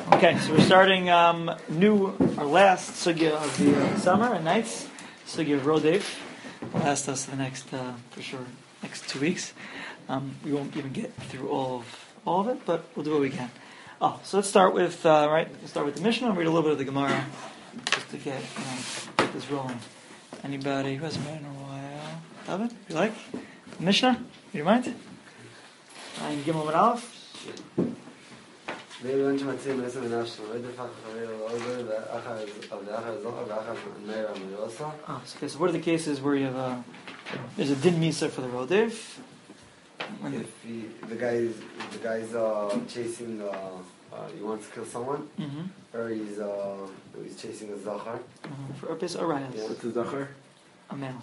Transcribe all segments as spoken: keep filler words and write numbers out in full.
Okay, so we're starting um, new, our last sugya of the uh, summer and nights, sugya of Rodef. Will last us the next, uh, for sure, next two weeks. Um, we won't even get through all of all of it, but we'll do what we can. Oh, so let's start with uh, right. Let's start with the Mishnah and read a little bit of the Gemara, just to get you know, get this rolling. Anybody who hasn't read in a while? David, you like the Mishnah? You mind? I'm Gimel Amud Aleph. Okay, so what are the cases where you have a there's a din misa for the rodev? If he, the guy is the guy's uh, chasing, uh, uh, he wants to kill someone, Mm-hmm. or he's uh, he's chasing a zachar. Mm-hmm. For Urpis Arayas. Yeah. What's a zachar? A male.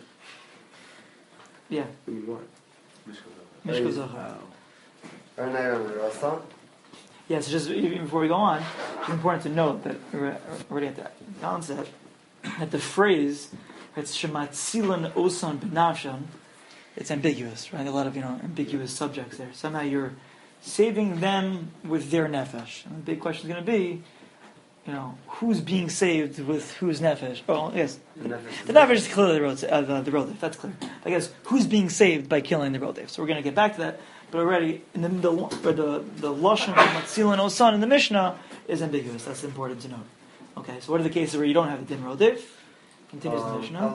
Yeah. What? Mishko Zachar. Or Naira Mirasa. Yes, just even before we go on, it's important to note that we're already at the onset that the phrase it's Shematzilan Osan Benafshan, it's ambiguous, right? A lot of you know ambiguous subjects there. Somehow you're saving them with their nefesh. And the big question is going to be, you know, who's being saved with whose nefesh? Oh, yes, The nefesh. the nefesh is clearly the rodev. Uh, the, the rodev. That's clear. I guess who's being saved by killing the rodev? So we're going to get back to that. But already, in the the the, the lashon of Matzil and Osan in the Mishnah is ambiguous. That's important to note. Okay, so what are the cases where you don't have a din rodev? Continues the Mishnah.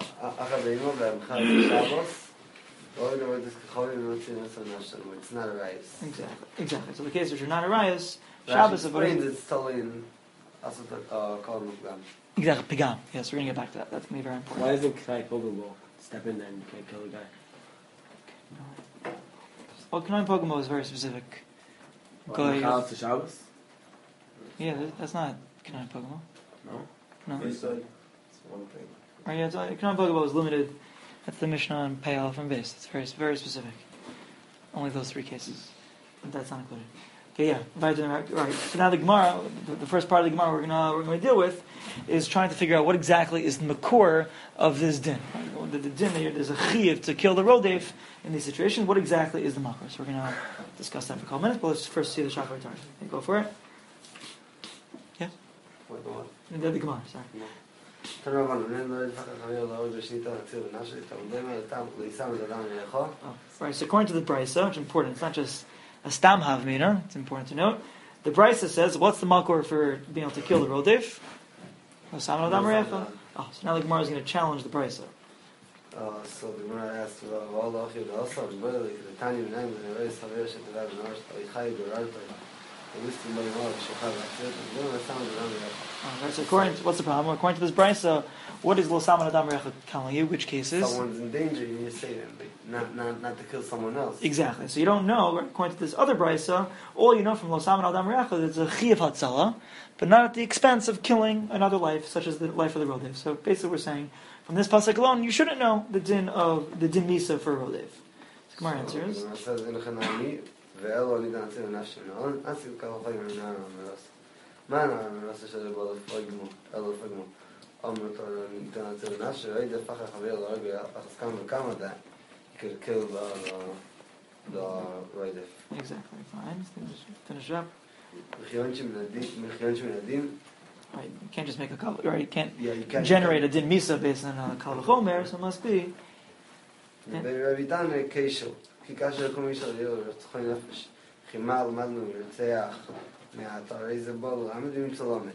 It's not a rice. Exactly, exactly. So the case which are not a rayas, Rashi Shabbos explains avodah. it's totally in Asat uh, Kol Mukdam. Exactly, pigam. Yes, we're going to get back to that. That's going to be very important. Why isn't K'nai Pogamo step in there and you can't kill the guy? Well, Kanan Pogamo is very specific. Well, Goy- Mechal to Shabbos? Yeah, that- that's not Kanan Pogamo. No. No. It's one thing. Right, yeah, Kanan Pogamo is limited. That's the Mishnah and Payal from base. It's very, very specific. Only those three cases. But that's not included. Okay, yeah. Right. right. So now the Gemara, the, the first part of the Gemara we're gonna we're gonna deal with is trying to figure out what exactly is the makor of this din. Right? The, the din there's a chiyuv to kill the rodev in these situations. What exactly is the makor? So we're gonna discuss that for a couple minutes. But let's first see the shafar tar. Go for it. Yeah. What the what? The, the Gemara. Sorry. Oh, right. So according to the Brisa, which is important, it's not just a stam havmina. It's important to note. The Brisa says, "What's the makor for being able to kill the rodev?" Oh, so now the Gemara is going to challenge the Brisa. Uh, so the Gemara asked, "Well, the Achid also, but the Tanya name and the race of Yesh to that North, I hide the right. The list of my knowledge, so have I said, and then I found it on the Right, so according to, what's the problem? According to this Brisa, what is lo saman adam recha telling you? Which cases? Someone's in danger, you need to save him, but not, not, not to kill someone else. Exactly. So you don't know. According to this other Brisa, all you know from lo saman adam recha is a chiyuv hatzala, but not at the expense of killing another life, such as the life of the rodev. So basically, we're saying from this pasuk alone, you shouldn't know the din of the din misa for rodev. So Gemara answers. So the Gemara says, "Elchanami ve'elo nidantzir nafshem ne'on, asil kol chayim ne'ar ameros." Man ameros shel bol fagmo, elo fagmo. Amr Torah nidantzir nafshem, right? The facha chavel argue achas kam v'kama that he could kill the the rodev. Exactly. Fine. Let's finish, finish up. Mechionchim nadin. Right. You can't just make a kal. Right. You can't Yeah, you can't generate a din misa based on a kal v'chomer. So it must be. Rabbi Dan Keishel, כי כאשר כל מי שיהיה רצחו נפש, חימה למדנו ורצח מהאתרי זה בול, עמד עם צלומת.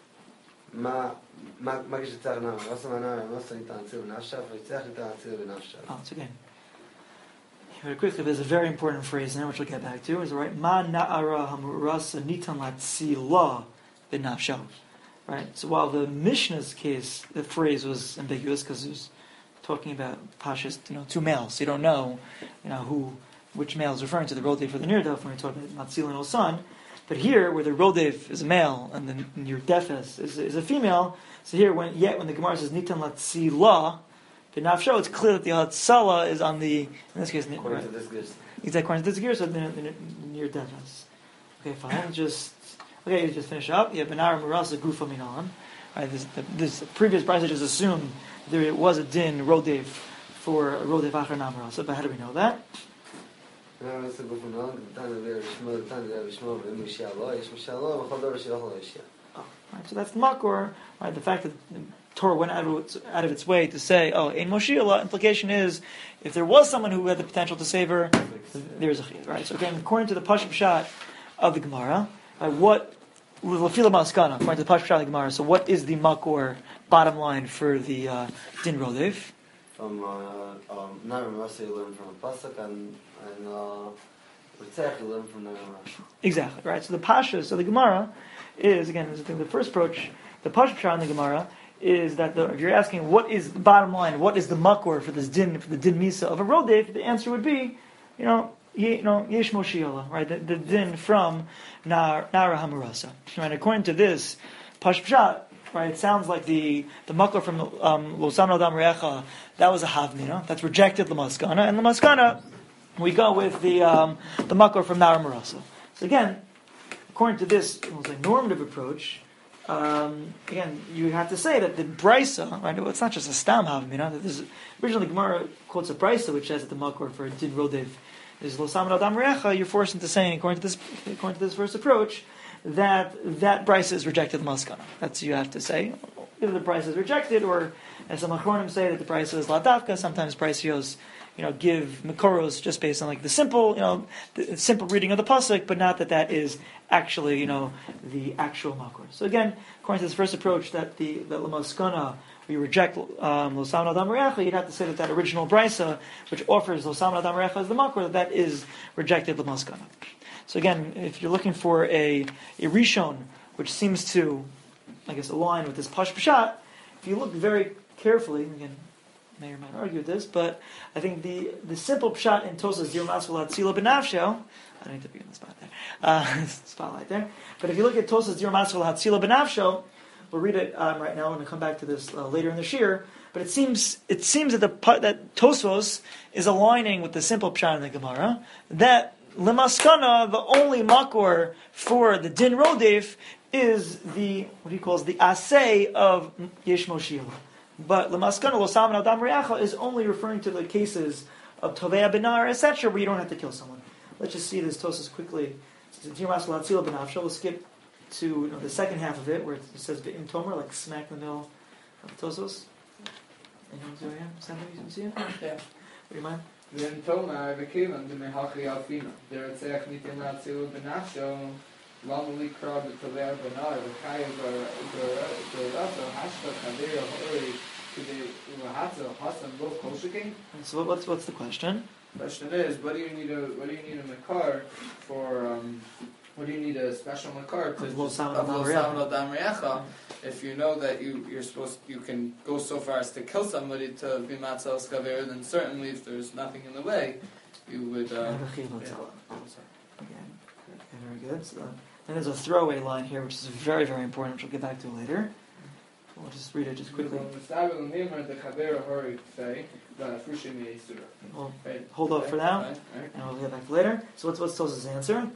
מה כשצריך נאמר? לא עושה מנהר, לא עושה ניתן להציל בנפשה, וצריך ניתן להציל בנפשה. Oh, it's again. Very quickly, there's a very important phrase in there, which we'll get back to. Is right. Ma na'ara hamurasa nitan latzila b'nafsha. Right. So while the Mishnah's case, the phrase was ambiguous because it was talking about pashas, you know, two males. So you don't know, you know, who, which male is referring to the rodev for the nirdaf when we're talking about matzil and osan. But here, where the rodev is a male and the nirdefes is, is a female, so here, when yet when the Gemara says nitan latzila b'nafsho, it's clear that the hatzala is on the, in this case, According right. to this gears. Exactly, according to this gear, so the, the, the nirdefes. Okay, fine. Just okay, you just finish up. You have benar murasa gufa minan. Right, this, the, this previous brisa just assumed there was a din rodev for rodev achar namrasa, but how do we know that? אני רוצה גופנון, קטן לביא לשמוע, קטן לביא לשמוע, ואם ישיע לא, יש משיע לא, וכל דבר שיוכל לא ישיע. Right, so that's the makor, right? The fact that the Torah went out of its, out of its way to say, "Oh, ein Moshiach." Implication is, if there was someone who had the potential to save her, there's a chiyuv, right? So again, according to the Pashut Pshat of the Gemara, right, what l'fila maskana, according to the Pashut Pshat of the Gemara, so what is the makor bottom line for the uh, din rodev? From uh, um, Naram Rasa you learn from a pasuk, and and uh, Ritzach you learn from Naram Rasa. Exactly, right? So the Pasha, so the Gemara is, again, this is the first approach, the Pashut Pshat in the Gemara is that the, if you're asking what is the bottom line, what is the makor for this din, for the din misa of a rodev, the answer would be, you know, ye, you know, yesh moshiach, right? The, the din from Nar, Nara Hamurasa. Right? According to this Pashut Pshat, right, it sounds like the the makor from um, Lo Samna Adam Recha, that was a havmina, that's rejected Lamaskana, and Lamaskana, we go with the um, the makor from Nara Hamurasa. So again, according to this, we'll say, normative approach, um, again, you have to say that the brisa, right? Well, it's not just a stam havmina. That this originally Gemara quotes a brisa which says that the makor for din rodev is lo saman adam recha. You're forced into saying, according to this, according to this first approach, that that brisa is rejected maskana. That's you have to say. Either the brisa is rejected, or as some achronim say that the brisa is ladavka. Sometimes brisios, you know, give mikoros just based on like the simple, you know, the simple reading of the pasuk, but not that that is actually, you know, the actual makor. So again, according to this first approach, that the that lamaskana we reject um, lo saman adam recha, you'd have to say that that original brisa, which offers lo saman adam recha as the makor, that that is rejected lamaskana. So again, if you're looking for a a rishon which seems to, I guess, align with this Pashut Pshat, if you look very carefully, again, may or might argue with this, but I think the, the simple pshat in Tosas Dir Masvel Hatzila B'Nafsho, I don't need to be in the spot there, uh, spotlight there, but if you look at Tosas Dir Masvel Hatzila B'Nafsho, we'll read it um, right now, and we'll come back to this uh, later in the shir, but it seems it seems that the that Tosfos is aligning with the simple pshat in the Gemara, that Lemaskana, the only makor for the din rodev, is the, what he calls the asay of Yesh Moshiach. But Lemaskana lo saman adam reacha is only referring to the cases of Tovea Benar, et cetera, where you don't have to kill someone. Let's just see this Tosas quickly. We'll skip to you know, the second half of it, where it says Be'im Tomer, like smack in the middle of Tosos. Anyone see here? Somebody you see it? Yeah. What do you mind? Be'im Tomer, Be'kivan, Be'mehachi Alfina. Der Etzech Nitin Latzilu Benafsho, Lama Likra Be'Tovea Benar, Be'kaya Be'Rasa, Hashta Kadeya Hori, So what's what's the question? The question is, what do you need a what do you need a makar for? Um, what do you need a special makar to Lo just Saman of Adam Lo Reacha. Saman Adam Reacha? If you know that you you're supposed you can go so far as to kill somebody to be matzah skaver, then certainly if there's nothing in the way, you would. Uh, yeah. Again, okay, very good. So, then there's a throwaway line here, which is very very important, which we'll get back to later. We'll just read it just quickly. Well, hold off for now, and we'll get back to later. So what's what's Tosas' answer?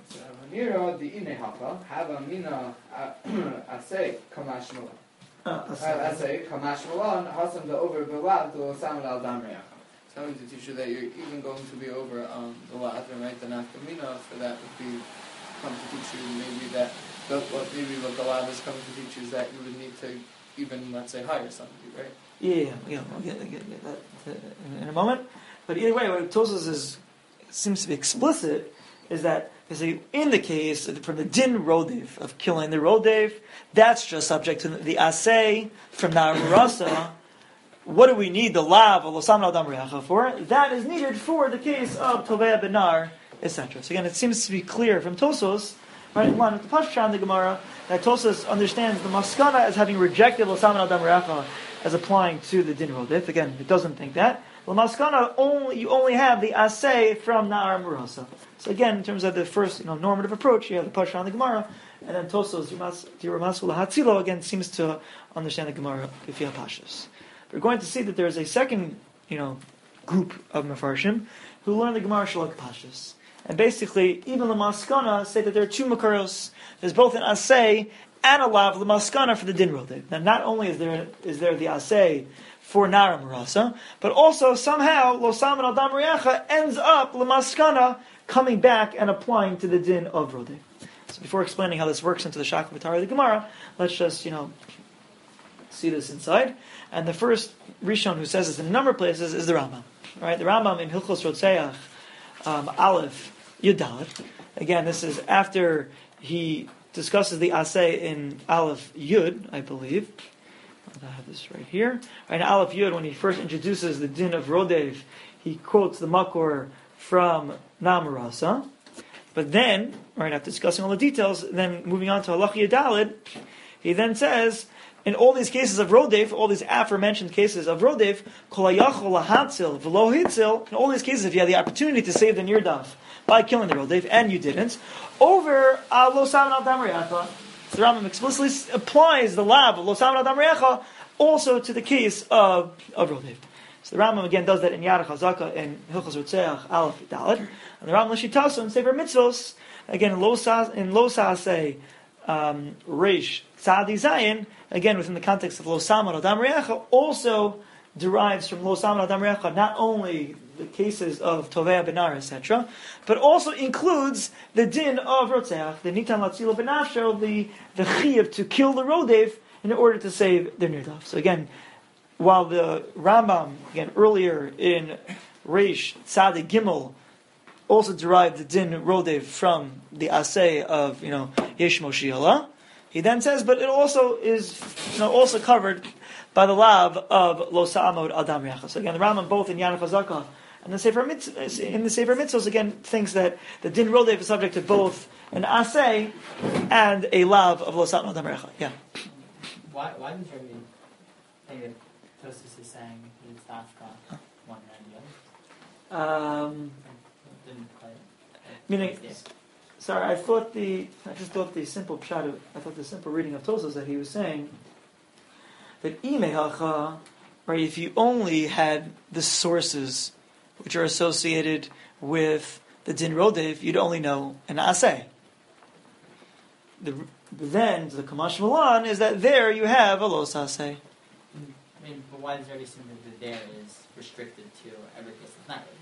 It's going to teach you that you're even going to be over um, the lad, right? The nafkamina for that would be come to teach you maybe that what maybe what the lad is coming to teach you is that you would need to even, let's say, hire somebody, right? Yeah, yeah, yeah. We'll get, get, get that in a moment. But either way, what Tosas is seems to be explicit is that they say in the case from the din rodev of killing the rodev, that's just subject to the asay from Na'amurasa. What do we need the lav of Lo Saman Adam Reacha for? That is needed for the case of Tovea Benar, et cetera. So again, it seems to be clear from Tosos, right, in line with the Pashut in the Gemara, that Tosas understands the Maskana as having rejected Lo Saman Adam Reacha as applying to the Din Rodif. Again, it doesn't think that. The Maskana, only, you only have the Asay from Na'ar Murasa. So again, in terms of the first you know, normative approach, you have the Pashut in the Gemara, and then Tosos, Yiramasul Hatzilo, again, seems to understand the Gemara Kifia Pashas. We're going to see that there is a second you know, group of Mefarshim who learn the Gemara Shalok Pashas. And basically, even the Maskana say that there are two Makaros. There's both an Asay and a Lav, the Maskana for the Din Rodeh. Now, not only is there is there the Asay for Nara Marasa, but also somehow Lo Saman Adam Reacha ends up La Maskana coming back and applying to the din of Rodef. So before explaining how this works into the Shakla V'Tara of the Gemara, let's just, you know, see this inside. And the first Rishon who says this in a number of places is the Rambam. Right? The Rambam in Hilchos Rotzeach, um, Aleph, Yudalet. Again, this is after he discusses the Aseh in Aleph Yud, I believe. I have this right here. Right, in Aleph Yud, when he first introduces the din of Rodev, he quotes the Makor from Namarasa. But then, right after discussing all the details, then moving on to Halach Yudalid, he then says, in all these cases of Rodev, all these aforementioned cases of Rodev, Kol hayachol lahatzil v'lo hitzil, in all these cases, if you had the opportunity to save the Nirdaf by killing the Rodev, and you didn't, over uh, Lo Saman Al Dam Re'acha, the Rambam explicitly applies the lab of Lo Saman Al Dam Re'acha also to the case of, of Rodev. So the Rambam again does that in Yad HaChazaka and Hilchos Rotzeach Aleph Daled, and the Rambam L'Shitaso in Sefer Mitzvos again in Lo Saseh um, Reish Tzadi Zayin, again within the context of Lo Saman Al Dam Re'acha, also derives from Lo Saman Al Dam Re'acha not only the cases of Tovei Benar, et cetera, but also includes the din of Rotzeach, the Nitan Latzilo Benafsho, the the Chiyuv to kill the Rodev in order to save their Nirdaf. So again, while the Rambam, again, earlier in Reish Tzadi Gimel, also derived the din Rodev from the Aseh of, you know, Yesh Moshiala, he then says, but it also is, you know, also covered by the lav of Lo Sa'amod Adam Re'acha. So again, the Rambam, both in Yad HaChazaka and the Sefer Mitzvos, in the Sefer Mitzvos, again, thinks that the din Rodev is subject to both an Aseh and a lav of Lo Sa'amod Adam Re'acha. Yeah. Why, why didn't you think that Tosus is saying that it's Dafka one and the other? Um, Didn't quite. meaning, Yeah. sorry, I thought the, I just thought the simple pshat of, I thought the simple reading of Tosos that he was saying that Imehacha, right, if you only had the sources which are associated with the Din Rodev, you'd only know an Aseh. The, then, the Kamash Malan is that there you have a Los Aseh. I mean, but why does every assume that the there is restricted to every case that's not Rodev?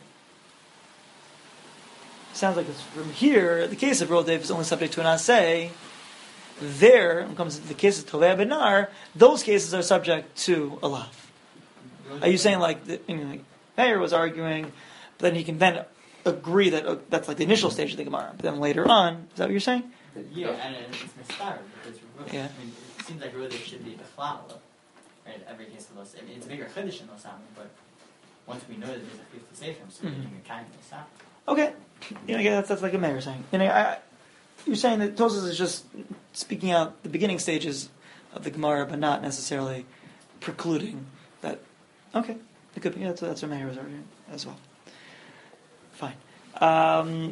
Sounds like it's from here, the case of Rodev is only subject to an Aseh. There, when it comes to the case of Tovei Benar, those cases are subject to a lav. Are you saying like, the, you know, like Meir was arguing, but then he can then agree that uh, that's like the initial stage of the Gemara, but then later on, is that what you're saying? Yeah, and it's mistarred because Yeah. I mean, it seems like Rodev should be the flower, right? Every case of Los, I mean, it's a bigger chiddush in Los Amin, but once we know that there's a fifty sefer, so we're Mhm. doing a kind of Los Amin. Okay, you know, yeah, that's, that's like a Meir saying. You know, I, you're saying that Tosas is just speaking out the beginning stages of the Gemara, but not necessarily precluding that. Okay, it could be. Yeah, that's, that's what Meir was arguing as well. Fine. Um,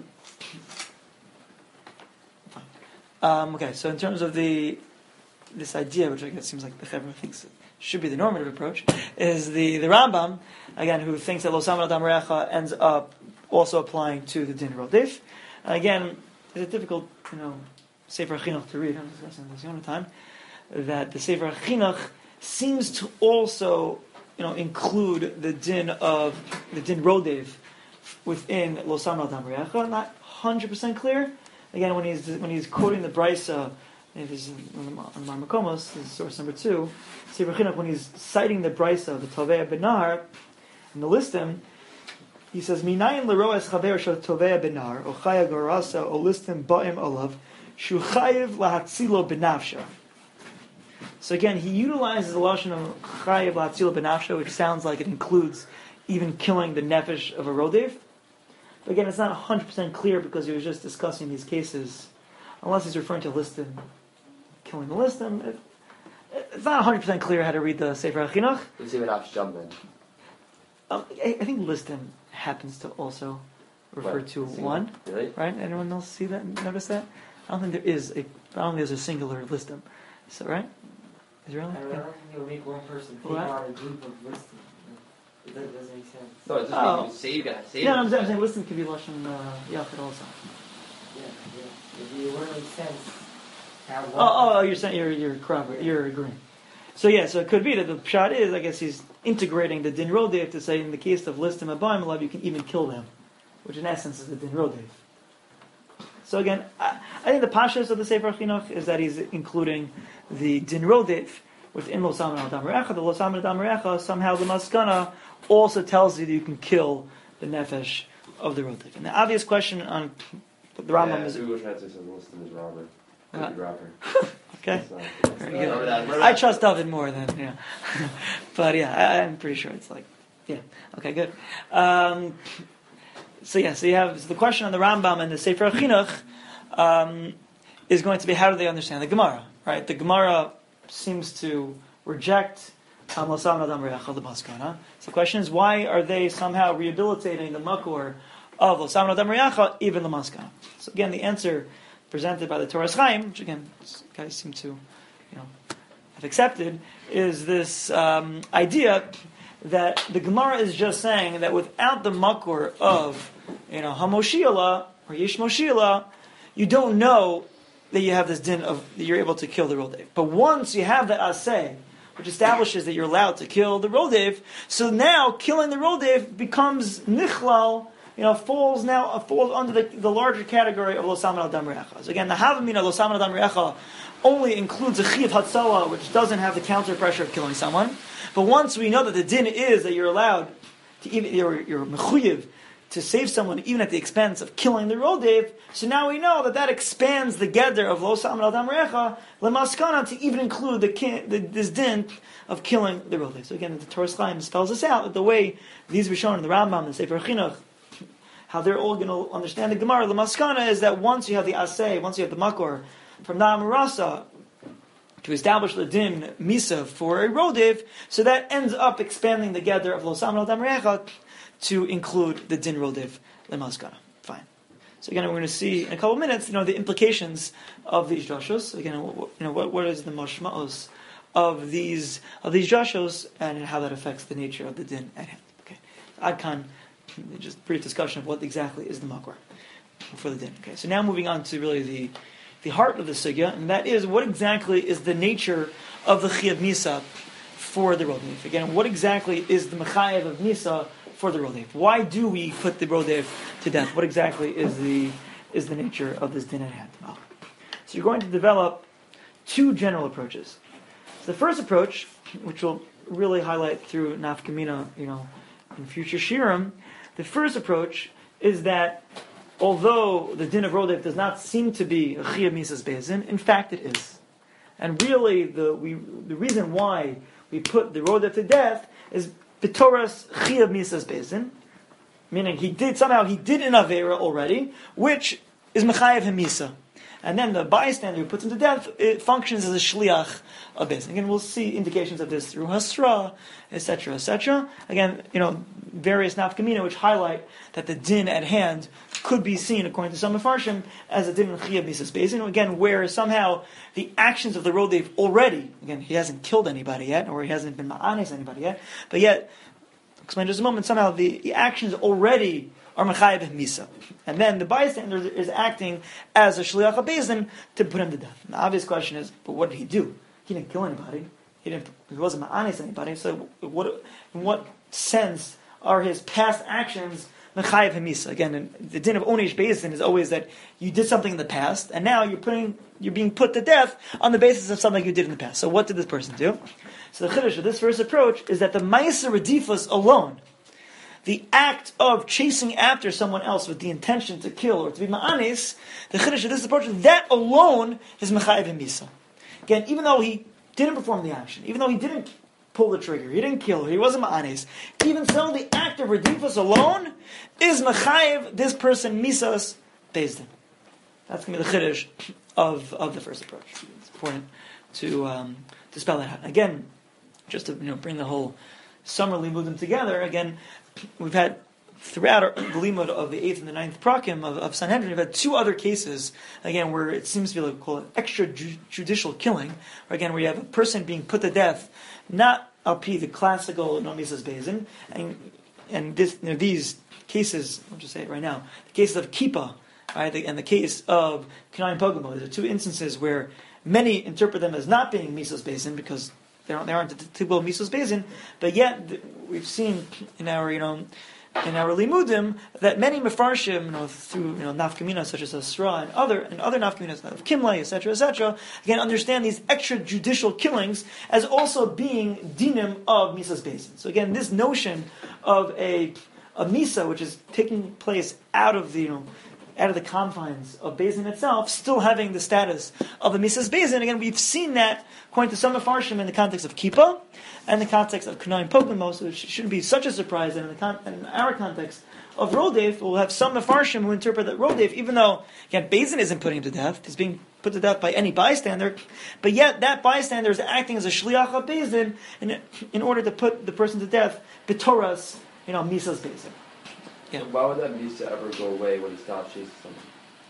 fine. Um, okay, so in terms of the this idea, which I guess seems like the Chevra thinks it should be the normative approach, is the, the Rambam, again, who thinks that Lo Saman Al Dam Re'acha ends up also applying to the Din Rodef. And again, it's a difficult, you know, Sefer Chinuch to read. I'm discussing this the other time. That the Sefer Chinuch seems to also, you know, include the din of the din Rodev within Lo Saman Al Dam Re'acha. Not one hundred percent clear. Again, when he's when he's quoting the Brisa, if he's on the Marmakomos, this is source number two. Sefer Chinuch, when he's citing the Brisa, the Tovei Benar, in the listim, he says, "Minayin leroes chaver shel Tovei Benar, o chaya gorasa, o listim ba'im olav, shu chayiv lahatzilo benafsha." So again, he utilizes the lashon of chayiv lahatzilo benafsha, which sounds like it includes even killing the nefesh of a rodev. But again, it's not one hundred percent clear because he was just discussing these cases, unless he's referring to listim, killing the listim. It, it's not one hundred percent clear how to read the Sefer HaChinuch. Let's see what I've jumped in. Um, I, I think listim happens to also refer What? to Single? one, Really? right? Anyone else see that? Notice that? I don't think there is a. I don't think there's a singular listim. So right? Is there really? I don't think you'll make one person take What? out a group of listing. That doesn't make sense. No, it's just Oh. making you save guys. Save Yeah, no, I'm saying, I'm saying listim could be lashon uh, yachid also. Yeah, yeah. If it wouldn't make sense to have one Oh, oh, person- you're saying you're you're corroborating, you're agreeing. So yeah, so it could be that the pshat is, I guess he's integrating the din rodev to say in the case of listim abayim alav, you can even kill them, which in essence is the din rodev. So again, I, I think the pashas of the Sefer Chinuch is that he's including the din rodef within Lo Saman Adam Recha. The Lo Saman Adam Recha, somehow the maskana also tells you that you can kill the nefesh of the rodef. And the obvious question on the Rambam yeah, is... Google Translate says listed as robber. Uh, robber. Okay. So, Very remember good. that, remember I that. trust David more than, yeah. But yeah, I, I'm pretty sure it's like, yeah. Okay, good. Um, so yeah, so you have so the question on the Rambam and the Sefer Chinuch um, is going to be how do they understand the Gemara, right? The Gemara seems to reject um, L'Sam Adam Re'acha the Maskana. So the question is, why are they somehow rehabilitating the Makor of L'Sam Adam Re'acha, even the Maskana? So again, the answer presented by the Torah Chaim, which again, guys seem to, you know, have accepted, is this um, idea that the Gemara is just saying that without the makor of, you know, Hamoshiela or Yesh Moshiela, you don't know that you have this din of that you're able to kill the Rodev. But once you have the Aseh, which establishes that you're allowed to kill the Rodev, so now killing the Rodev becomes Nichlal, you know, falls now uh, falls under the, the larger category of Lo Saman Al Dam Re'acha. So again, the Havamina Lo Saman Al Dam Re'acha only includes a Chiyav Hatzalah, which doesn't have the counter pressure of killing someone. But once we know that the din is that you're allowed to even you're, you're mechuyev to save someone even at the expense of killing the rodev, so now we know that that expands the geder of Lo Saman Al Dam Re'acha lemaskana to even include the, the this din of killing the rodev. So again, the Torah Chaim spells this out that the way these were shown in the Rambam and the Sefer Chinuch, how they're all going to understand the Gemara. The maskana is that once you have the aseh, once you have the makor from Na'am Rasa to establish the din misa for a rodev, so that ends up expanding the gather of Lo Saman Al Dam Re'acha to include the din rodev lemaskana. Fine. So again, we're going to see in a couple of minutes, you know, the implications of these drashos. Again, you know, what what is the mashma'os of these of these drashos and how that affects the nature of the din at hand. Okay, Adkan. Just a brief discussion of what exactly is the makor for the din. Okay, so now moving on to really the the heart of the sugya, and that is what exactly is the nature of the chiyav misa for the rodev. Again, what exactly is the mechayev of misa for the rodev? Why do we put the rodev to death? What exactly is the is the nature of this din at hand? Oh. So you're going to develop two general approaches. So the first approach, which will really highlight through nafkamina, you know, in future shirim. The first approach is that although the din of rodev does not seem to be a chiyuv misas bezin, in fact it is. And really, the we the reason why we put the rodev to death is b'toras chiyuv misas bezin, meaning he did somehow he did an avera already, which is mechayev him misa. And then the bystander who puts him to death, it functions as a shliach of this. Again, we'll see indications of this through Hasra, et cetera, et cetera. Again, you know, various nafkamina which highlight that the din at hand could be seen, according to some Mefarshim, as a din in Chiyuv Misas Bezin. Again, where somehow the actions of the rodev already, again, he hasn't killed anybody yet, or he hasn't been ma'anes anybody yet, but yet, I'll explain in just a moment, somehow the, the actions already are mechayev misa, and then the bystander is acting as a shliach habezin to put him to death. And the obvious question is, but what did he do? He didn't kill anybody. He didn't. He wasn't ma'anis anybody. So, what? In what sense are his past actions mechayev misa? Again, the din of onesh bezin is always that you did something in the past, and now you're putting you're being put to death on the basis of something you did in the past. So, what did this person do? So, the chiddush of this first approach is that the ma'aser redifus alone, the act of chasing after someone else with the intention to kill or to be ma'anis, the chiddush of this approach, that alone is mechayev misa. Again, even though he didn't perform the action, even though he didn't pull the trigger, he didn't kill, he wasn't ma'anis, even so, the act of redifus alone is mechayev this person misas bezdin. That's going to be the chiddush of, of the first approach. It's important to um, to spell that out. Again, just to you know bring the whole summer limudim together. Again, we've had throughout our, the limud of the eighth and the ninth prakim of, of Sanhedrin, we've had two other cases, again, where it seems to be like called extrajudicial killing, or again, where you have a person being put to death, not al pi the classical no misas bezin, and and this you know, these cases, I'll just say it right now, the cases of Kippah, right, and the case of Kenai Pogamo, these are two instances where many interpret them as not being misas bezin because they aren't, they aren't the typical misas bezin, but yet we've seen in our, you know, in our limudim that many mefarshim, you know, through you know nafkamina such as Asra and other and other nafkaminas of Kimlay, et cetera, et cetera, again understand these extrajudicial killings as also being dinim of misas basin. So again, this notion of a a misa which is taking place out of the you know out of the confines of Bezin itself, still having the status of a misas Bezin. Again, we've seen that according to some mefarshim in the context of kippah and the context of Kanai Pogamo, so it shouldn't be such a surprise that in, the con- in our context of Rodef, we'll have some mefarshim who interpret that Rodef, even though, again, Bezin isn't putting him to death, he's being put to death by any bystander, but yet that bystander is acting as a shliach of Bezin in, in order to put the person to death, b'toras, you know, misas Bezin. Yeah. So why would that misa ever go away when he stops chasing someone?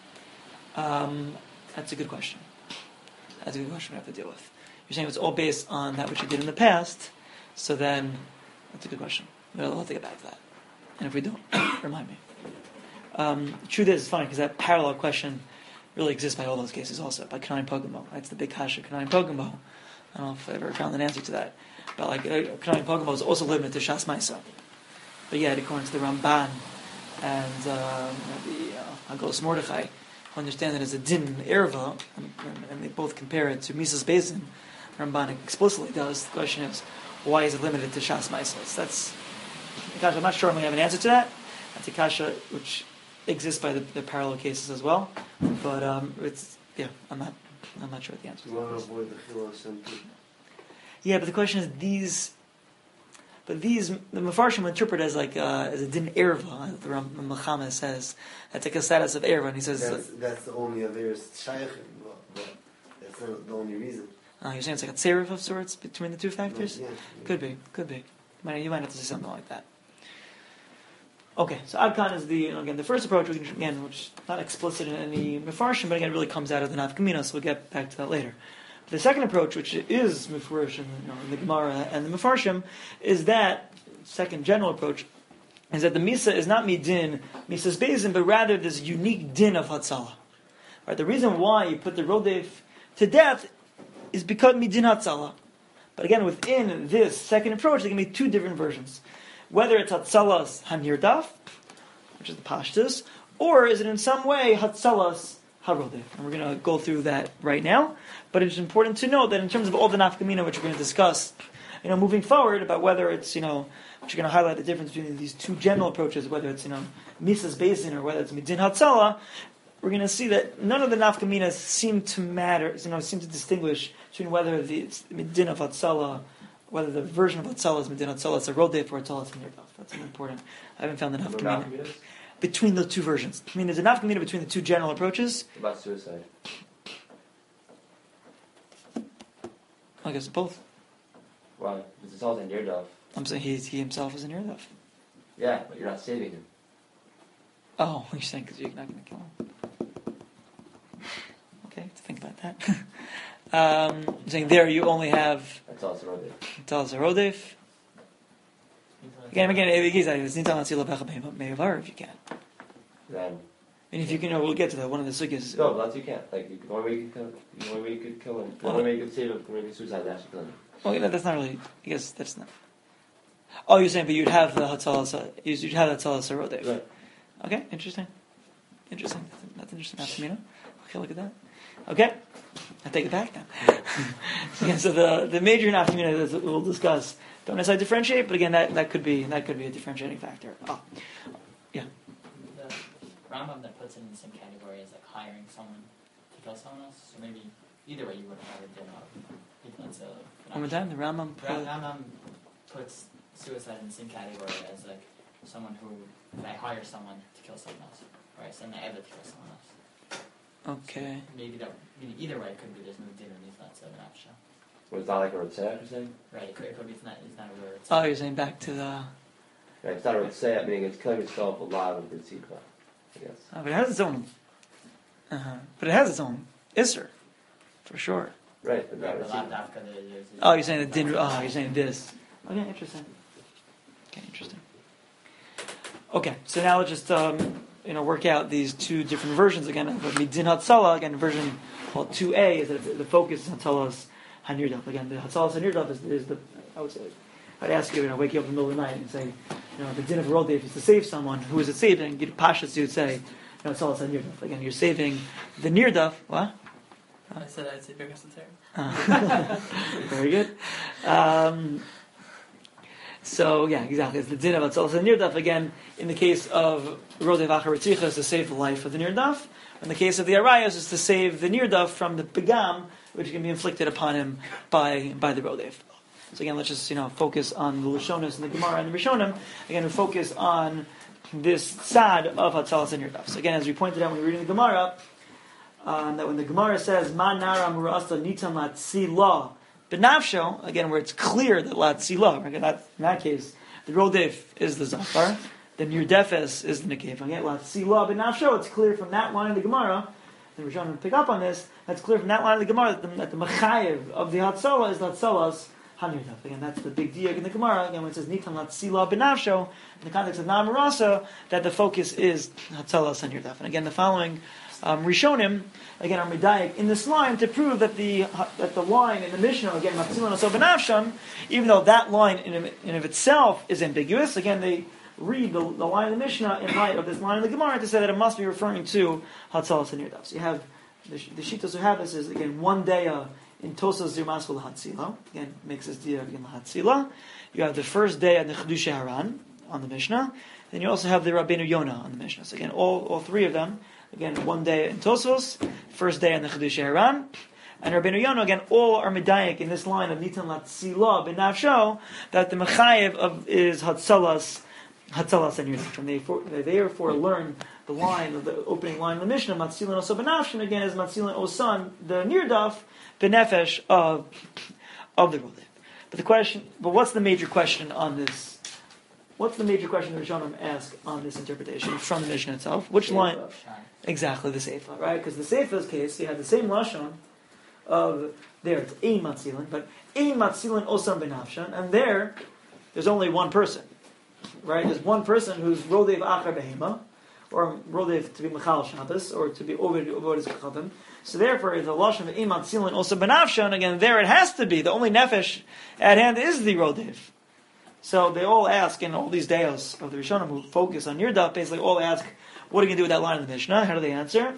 Um, that's a good question. That's a good question we have to deal with. You're saying it's all based on that which he did in the past, so then, that's a good question. We'll have to get back to that. And if we don't, remind me. Um, the truth is, it's funny, because that parallel question really exists by all those cases also, by Kanai Pogamo. That's the big kasha, Kanai Pogamo. I don't know if I ever found an answer to that. But like, Kanai Pogamo is also limited to Shas Maisa. But yet, according to the Ramban and um, the uh, Haggalos Mordechai, who understand it as a din erva, and, and they both compare it to Misas Bezin, Ramban explicitly does. The question is, why is it limited to Shas Maisos? That's Kasha. I'm not sure I'm going to have an answer to that. That's a Kasha which exists by the, the parallel cases as well. But um, it's yeah, I'm not I'm not sure what the answer is. You want to avoid the chilul simply. Yeah, but the question is these. But these, the Mefarshim interpret as like uh, as a din erva. The Ram Mechama says that's like a status of erva, and he says that's, that's the only averus shaychim, but, but that's not the only reason. Uh, you're saying it's like a tserif of sorts between the two factors? Yeah, yeah. Could be, could be. You might, you might have to say something like that. Okay, so Adkan is the, you know, again, the first approach, again, which is not explicit in any Mefarshim, but again, it really comes out of the Nafkamina, so we'll get back to that later. But the second approach, which is Mefurish in, you know, in the Gemara and the Mefarshim, is that, second general approach, is that the Misa is not Midin, Misa's Bezin, but rather this unique din of Hatzalah. Right, the reason why you put the Rodef to death is because midin hatzalah. But again, within this second approach, there can be two different versions. Whether it's hatzalas hanirdaf, which is the pashtus, or is it in some way hatzalas harodef? And we're going to go through that right now. But it's important to note that in terms of all the nafkamina, which we're going to discuss, you know, moving forward about whether it's, you know, which are going to highlight the difference between these two general approaches, whether it's, you know, misas bezin or whether it's midin hatzalah, we're going to see that none of the nafkaminas seem to matter, you know, seem to distinguish between whether the it's Medina of Hatzalah, whether the version of Hatzalah is Medina Hatzalah, it's a Rodef or Hatzalah is Nirdaf. That's important. I haven't found the nafkamina between the two versions. I mean, there's a nafkamina between the two general approaches. What about suicide? I guess both. Why? Because it's all in Nirdaf. I'm saying he, he himself is a Nirdaf. Yeah, but you're not saving him. Oh, you're saying because you're not going to kill him. Okay, to think about that. um, I'm saying there you only have That's also Rodef. Tal Zerodef. Again, again, if you can. Then. And if you can, you know, we'll get to that. One of the sugyas. No, but that's you can't. Like, you, the only way you could kill, the only way you could kill him, the only way you could save him, the only way you could suicide is actually kill him. Well, you know, that's not really. I guess that's not. Oh, you're saying, but you'd have the Hatzalah. You'd have Hatzalah Zerodef. Right. Okay, interesting. Interesting. That's interesting. That's me, okay, look at that. Okay, I take it back now. Again, so the the major nafkamina that we'll discuss don't necessarily differentiate, but again, that, that could be that could be a differentiating factor. Oh, yeah. The Rambam that puts it in the same category as like hiring someone to kill someone else, so maybe either way you wouldn't have a din of. Let's say, like, One more time, the Rambam. Put... Rambam puts suicide in the same category as like someone who they hire someone to kill someone else, right? So they ever to kill someone else. Okay. Maybe that. I mean, either way, it could be there's no din underneath that, so an after. Well, it's not like a Rotzeh, you're saying? Right. It could, it could be. It's not. It's not a word. Oh, you're saying back to the. Right, it's not a Rotzeh, meaning it's killing yourself alive with the tzidkah, I guess. Oh, but it has its own. Uh huh. But it has its own isser, for sure. Right, but Right, not but a lav dafka, there- there's- Oh, you're saying the din. Oh, you're saying this. Okay, interesting. Okay, interesting. Okay, so now let's just um, you know work out these two different versions again of Midin Hatzalah. Again, version called two A is that the focus is Hatzalas Hanirdaf. Again, the Hatzalas Hanirdaf is, is the I would say I'd ask you, you know, wake you up in the middle of the night and say, you know, the din of a rodef is to save someone. Who is it saving? You'd pashas, you'd say, you know, it's all it's on nirdaf. Again, you're saving the nirdaf. What? I said I'd say big esoteric. Uh, very good. Um, so yeah, exactly. It's the din of atzalas and nirdaf. Again, in the case of rodef achar ritzicha, is to save the life of the nirdaf. In the case of the arayos, is to save the nirdaf from the pegam, which can be inflicted upon him by by the rodef. So again, let's just you know focus on the Lashonos and the Gemara and the Rishonim. Again, we focus on this sad of Hatzalas and Nirdaf. So again, as we pointed out when we were reading the Gemara, um, that when the Gemara says Ma Nara Murasta Nitan Latzila Benavsho, again, where it's clear that Latzila, right? That, in that case, the Rodef is the Zafar, the Nirdefes is the Nekev. Again, Latzila Benavsho, it's clear from that line of the Gemara. The Rishonim pick up on this. That's clear from that line of the Gemara that the, that the Mechayev of the Hatzalah is Hatzalas. Again, that's the big diak in the Gemara. Again, when it says Nitan Latzila Benavsho, in the context of Namarasa, that the focus is Hatzalas and Nirdaf. And again, the following um, Rishonim, again, are medayik in this line to prove that the that the line in the Mishnah, again, Matzila Naso Benavsham, even though that line in, in of itself is ambiguous, again, they read the, the line in the Mishnah in light of this line in the Gemara to say that it must be referring to Hatzalas and Nirdaf. So you have the, the Shitas who have this is again one day. Uh, In Tosas Zirmas L'Hatzila, again, makes this diak in L'Hatzila. You have the first day at the Chedusha Haran on the Mishnah. Then you also have the Rabbeinu Yonah on the Mishnah. So again, all, all three of them, again, one day in Tosos, first day in the Chedusha Haran, and Rabbeinu Yonah, again, all are medayik in this line of Nitan Latzila B'Nafsho, that the Mechayev of is Hatzalas, Hatzalas and Yonah. They, they therefore learn the line of the opening line of the Mishnah, Matzilin Oso B'Nafshim, again, is Matzilin Osan, the Nirdaf, the nefesh of of the rodef. But the question, but what's the major question on this? What's the major question that Rishonim ask on this interpretation from the Mishnah itself? Which line? Exactly, the Seifa, right? Because the Seifa's case, you have the same lashon of there it's ein matzilin, but ein matzilin osam benafshan, and there there's only one person, right? There's one person who's rodev achar behema, or rodev to be mechal Shabbos, or to be over over his kachavim. So therefore, the lashon of iman tzilin also benafshan, again, there it has to be. The only nefesh at hand is the rodev. So they all ask, in all these deos of the Rishonim who focus on your daf, basically all ask, what are you going to do with that line in the Mishnah? How do they answer?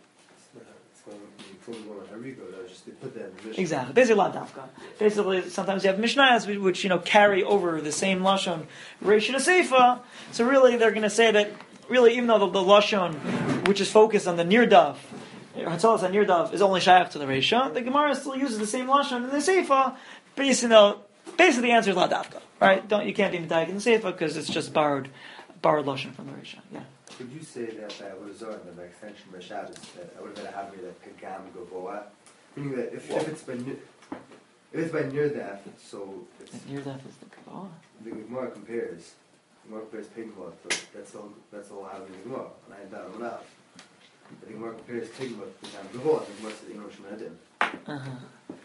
Exactly. Basically, la dafka. Basically, sometimes you have Mishnahs which you know carry over the same lashon reish and seifa. So really, they're going to say that really, even though the, the lashon which is focused on the nirdaf, Hatzalas and Nirdaf is only shaykh to the Reisha, the Gemara still uses the same lashon in the Seifa. Basically, basically the answer is la dafka, right? Don't you can't be medayik in the Seifa because it's just borrowed, borrowed lashon from the Reisha. Yeah. Could you say that I would have zoned by extension by Shabbos that I would have been happy that Kagam go boa? Meaning that if, if it's by if it's by Nirdaf, so it's Nirdaf is the Kabbalah. The Gemara compares. The Gemara compares Pigmot, but that's all. That's all I have in the Gemara, and I had that one out. The Gemara compares Tigmut to Gam Gavot, the Gemara says Ino Shemadim. Uh-huh.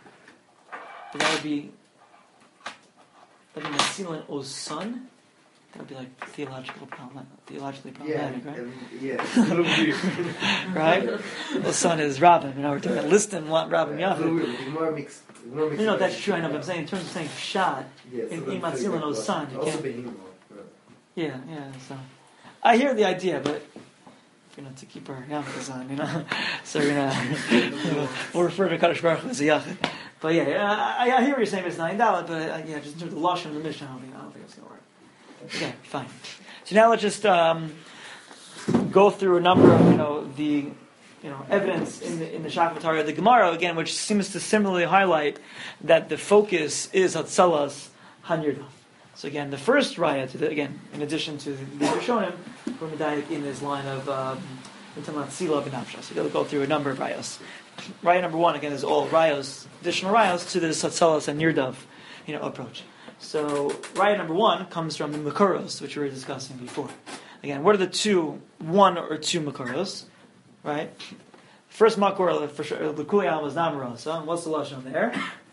But that would be, that would be Matzilin O's son? That would be like theological problem, theologically problematic, yeah, right? And, yeah, a little weird. Right? O's son is Rabbim, you know, we're talking about listing Rabbim yeah, Yachid. The Gemara makes, the Gemara makes No, no, that's true, I know, but I'm saying in terms of saying Pshat, yeah, in so Matzilin O's son, you also can't. Behemah, right. Yeah, yeah, so. I hear the idea, but you know, to keep our yarmulkes on, you know. So we're gonna we'll refer to Kadosh Baruch Hu as a yachid. But yeah, yeah I, I hear what you're saying. It's nine dollars, but uh, yeah, just in terms of the lashon of the Mishnah, I don't think I don't think it's gonna work. Okay, fine. So now let's just um, go through a number of you know the you know evidence in the in the Shachvatari of the Gemara again, which seems to similarly highlight that the focus is Hatzalas Hanyirdah. So again, the first raya, to the, again, in addition to the Rishonim, we're medayik in this line of Tzila B'Nafsha. So we'll go through a number of rayos. Raya number one, again, is all rayos, additional rayos to the Hatzalas and Nirdav, you know, approach. So raya number one comes from the Makoros, which we were discussing before. Again, what are the two, one or two Makoros, right? First Makor, for sure, the Kuliyam was Namarasa. What's the lashon there?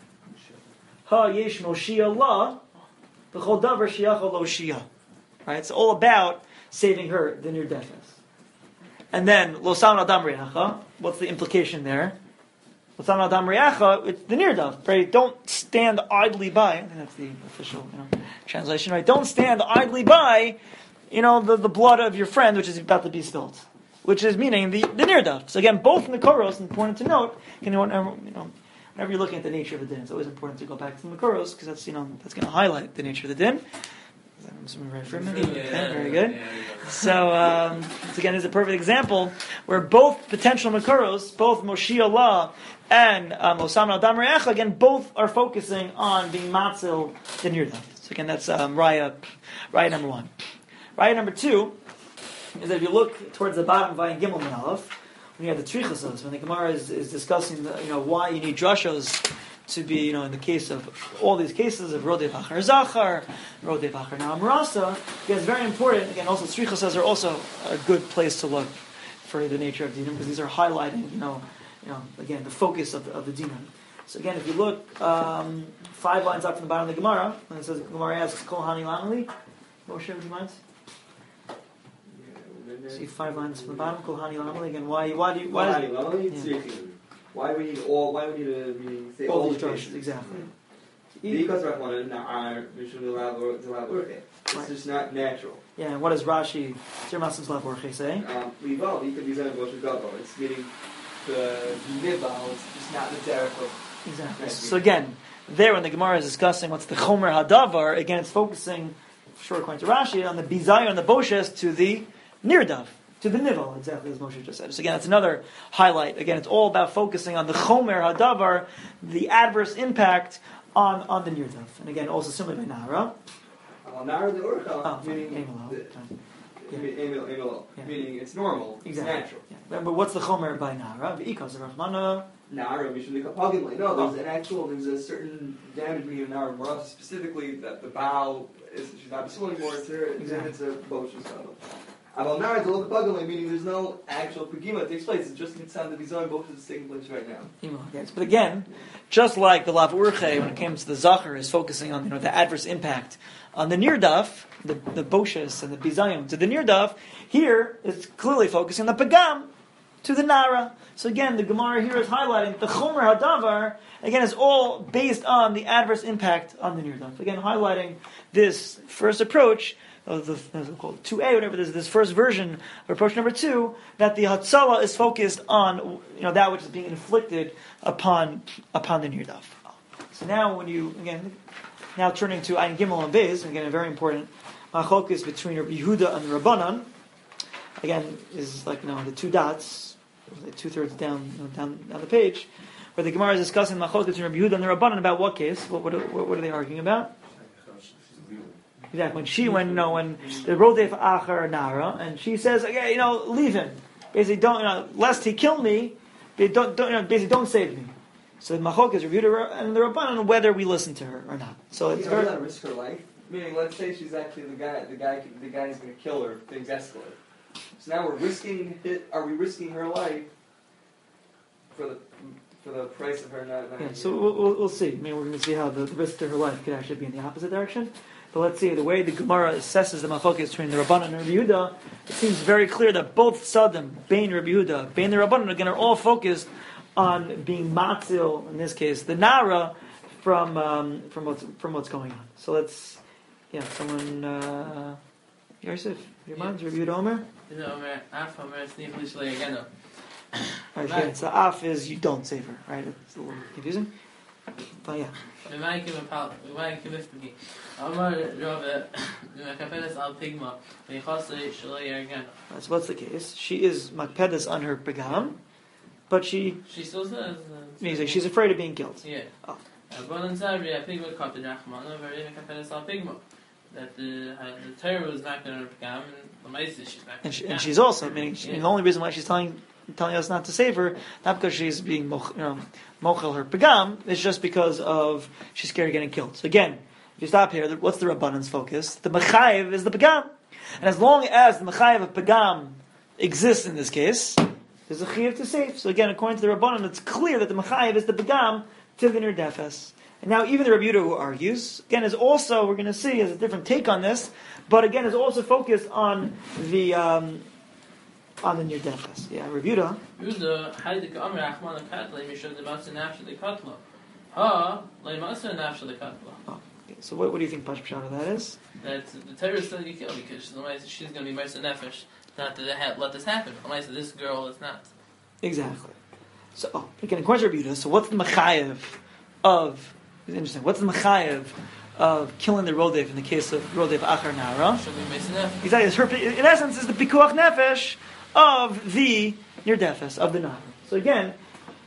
Ha yesh Moshiach la. Right, it's all about saving her, the nirdefes. And then losam adam reacha. What's the implication there? L'tzana Adam Re'echa, it's the Nirdav, right? Don't stand idly by. I think that's the official, you know, translation, right? Don't stand idly by, you know, the, the blood of your friend, which is about to be spilled. Which is meaning the, the Nirdav. So again, both in the Koros, important to note, you know, whenever, you know, whenever you're looking at the nature of the din, it's always important to go back to the Koros, because that's, you know, that's going to highlight the nature of the din. Right for a minute? Okay, very good. So, um, this again is a perfect example where both potential Makuros, both Moshe Allah and um, Osam Adam Re'echa, again, both are focusing on being Matzil the Nirdav. So again, that's um, Raya, Raya number one. Raya number two is that if you look towards the bottom of Vayin Gimel and Aleph, when you have the Trichasos, when the Gemara is, is discussing the, you know, why you need drashos to be, you know, in the case of all these cases of Rodei Vachar Zachar, Rodei Vachar Na'am Rasa, again, it's very important. Again, also Tzrichas are also a good place to look for the nature of dinim, because these are highlighting, you know, you know, again, the focus of the, of the dinim. So again, if you look um, five lines up from the bottom of the Gemara, when it says the Gemara asks Kol Hani Lamali, Moshe, would you mind? See five lines from the bottom, Kol Hani Lamali. Again, why? Why do you? Why? Is it, yeah. Why we need all? Why we need to be say all, all these the drushes, exactly. Because Rahman Na'ar Mishul Lav Lav Urche. It's just not natural. Yeah, and what does Rashi Sir Masim's Lav Urche say? Um, Lival, he could be Zen Bosh Gabo. It's meaning the Nival. It's just not the derech of. Exactly. So again, there when the Gemara is discussing what's the Chomer Hadavar, again it's focusing, sure according to Rashi, on the Bizayah and the Boshes to the Nirdav. To the nivel, exactly as Moshe just said. So again, that's another highlight. Again, it's all about focusing on the chomer hadavar, the adverse impact on, on the nirdav. And again, also similarly by Nara. Uh, Nara the urcha, oh, meaning, yeah. Emil, Emil, yeah. Meaning it's normal, exactly. It's natural. Yeah. But what's the chomer by Nara? V'ikas Rahmana. Nara, we should look up No, there's an actual, there's a certain damage being in Nara Morasa, specifically that the bow is, she's not pursuing more, it's her, exactly. It's a boat, she's not. About Nara, the local pagale, meaning there's no actual pagima that takes place. It's just Mitzvah the Bizarre both is taking place right now. Yes, but again, just like the Lav Urche, when it comes to the Zachar, is focusing on, you know, the adverse impact on the Nirdaf, the the Boshes and the Bizayim to the Nirdaf, here it's clearly focusing on the Pagam to the Nara. So again, the Gemara here is highlighting the Chomer Hadavar, again, is all based on the adverse impact on the Nirdaf. Again, highlighting this first approach of the called two A, whatever this this first version of approach number two, that the Hatzalah is focused on, you know, that which is being inflicted upon upon the Nirdaf. So now when you again now turning to Ayin Gimel and Beis, again a very important machlokes between Rabbi Yehuda and the Rabbanan, again is like, you know, the two dots, like two thirds down, you know, down down the page, where the Gemara is discussing machlokes between Rabbi Yehuda and the Rabbanan about what case, what what, what, what are they arguing about? Exactly. When she, when you know, when the Rodef Achar Nara, and she says, okay, you know, leave him. Basically, don't, you know, lest he kill me. Don't, don't, you know, basically, don't save me. So the Machok is reviewed and the Rabbanan whether we listen to her or not. So it's very not risk her life. Meaning, let's say she's actually the guy. The guy. The guy is going to kill her. Things escalate. So now we're risking it. Are we risking her life for the for the price of her not? not yeah. So we'll, we'll, we'll see. I mean, we're going to see how the, the risk to her life could actually be in the opposite direction. But let's see, the way the Gemara assesses the machlokes between the Rabbanan and Rabbi Yehuda, it seems very clear that both Sadim, Bein Rabbi Yehuda, Bein the Rabbanan, again, are all focused on being matzil, in this case, the Nara, from um, from what's from what's going on. So let's, yeah, someone, uh, Yosef, your mind, Rabbi Yehuda Omer? Right, yeah, so af is you don't save her, right? It's a little confusing. But yeah. So what's the case? She is makpedes on her pagam, but she she still says uh, means like she's afraid of being killed. Yeah. Oh. That the, uh, the Torah was not going to pagam, and the Maisa she's not. And, she, and she's also meaning she, yeah. the only reason why she's telling. telling us not to save her, not because she's being moch, you know, mochel her pagam, it's just because of she's scared of getting killed. So again, if you stop here, what's the Rabbanan's focus? The mechayev is the pagam. And as long as the mechayev of pagam exists in this case, there's a chayev to save. So again, according to the Rabbanan, it's clear that the mechayev is the pagam to the nirdefes. And now even the Rabbi Yehuda who argues, again, is also, we're going to see, has a different take on this, but again, is also focused on the... Um, on the near defense. Yeah, Revuda. Yuda, Haidika Amr Achman Katla, Mishad the Matsan after the Katla. Ha, Laimasan after the Katla. Oh, okay. So what, what do you think Pashpashad of that is? That the terrorist said you kill because she's going to be Marsa Nefesh. Not to ha- let this happen. Unless this girl is not. Exactly. So, oh, again, according to Revuda, so what's the Machayev of, it's interesting, what's the Machayev of killing the Rodev in the case of Rodev Achar Nara? She'll be Marsa Nefesh. Exactly. It's her, in essence, is the Pikuach Nefesh of the near defense of the Nara. So again,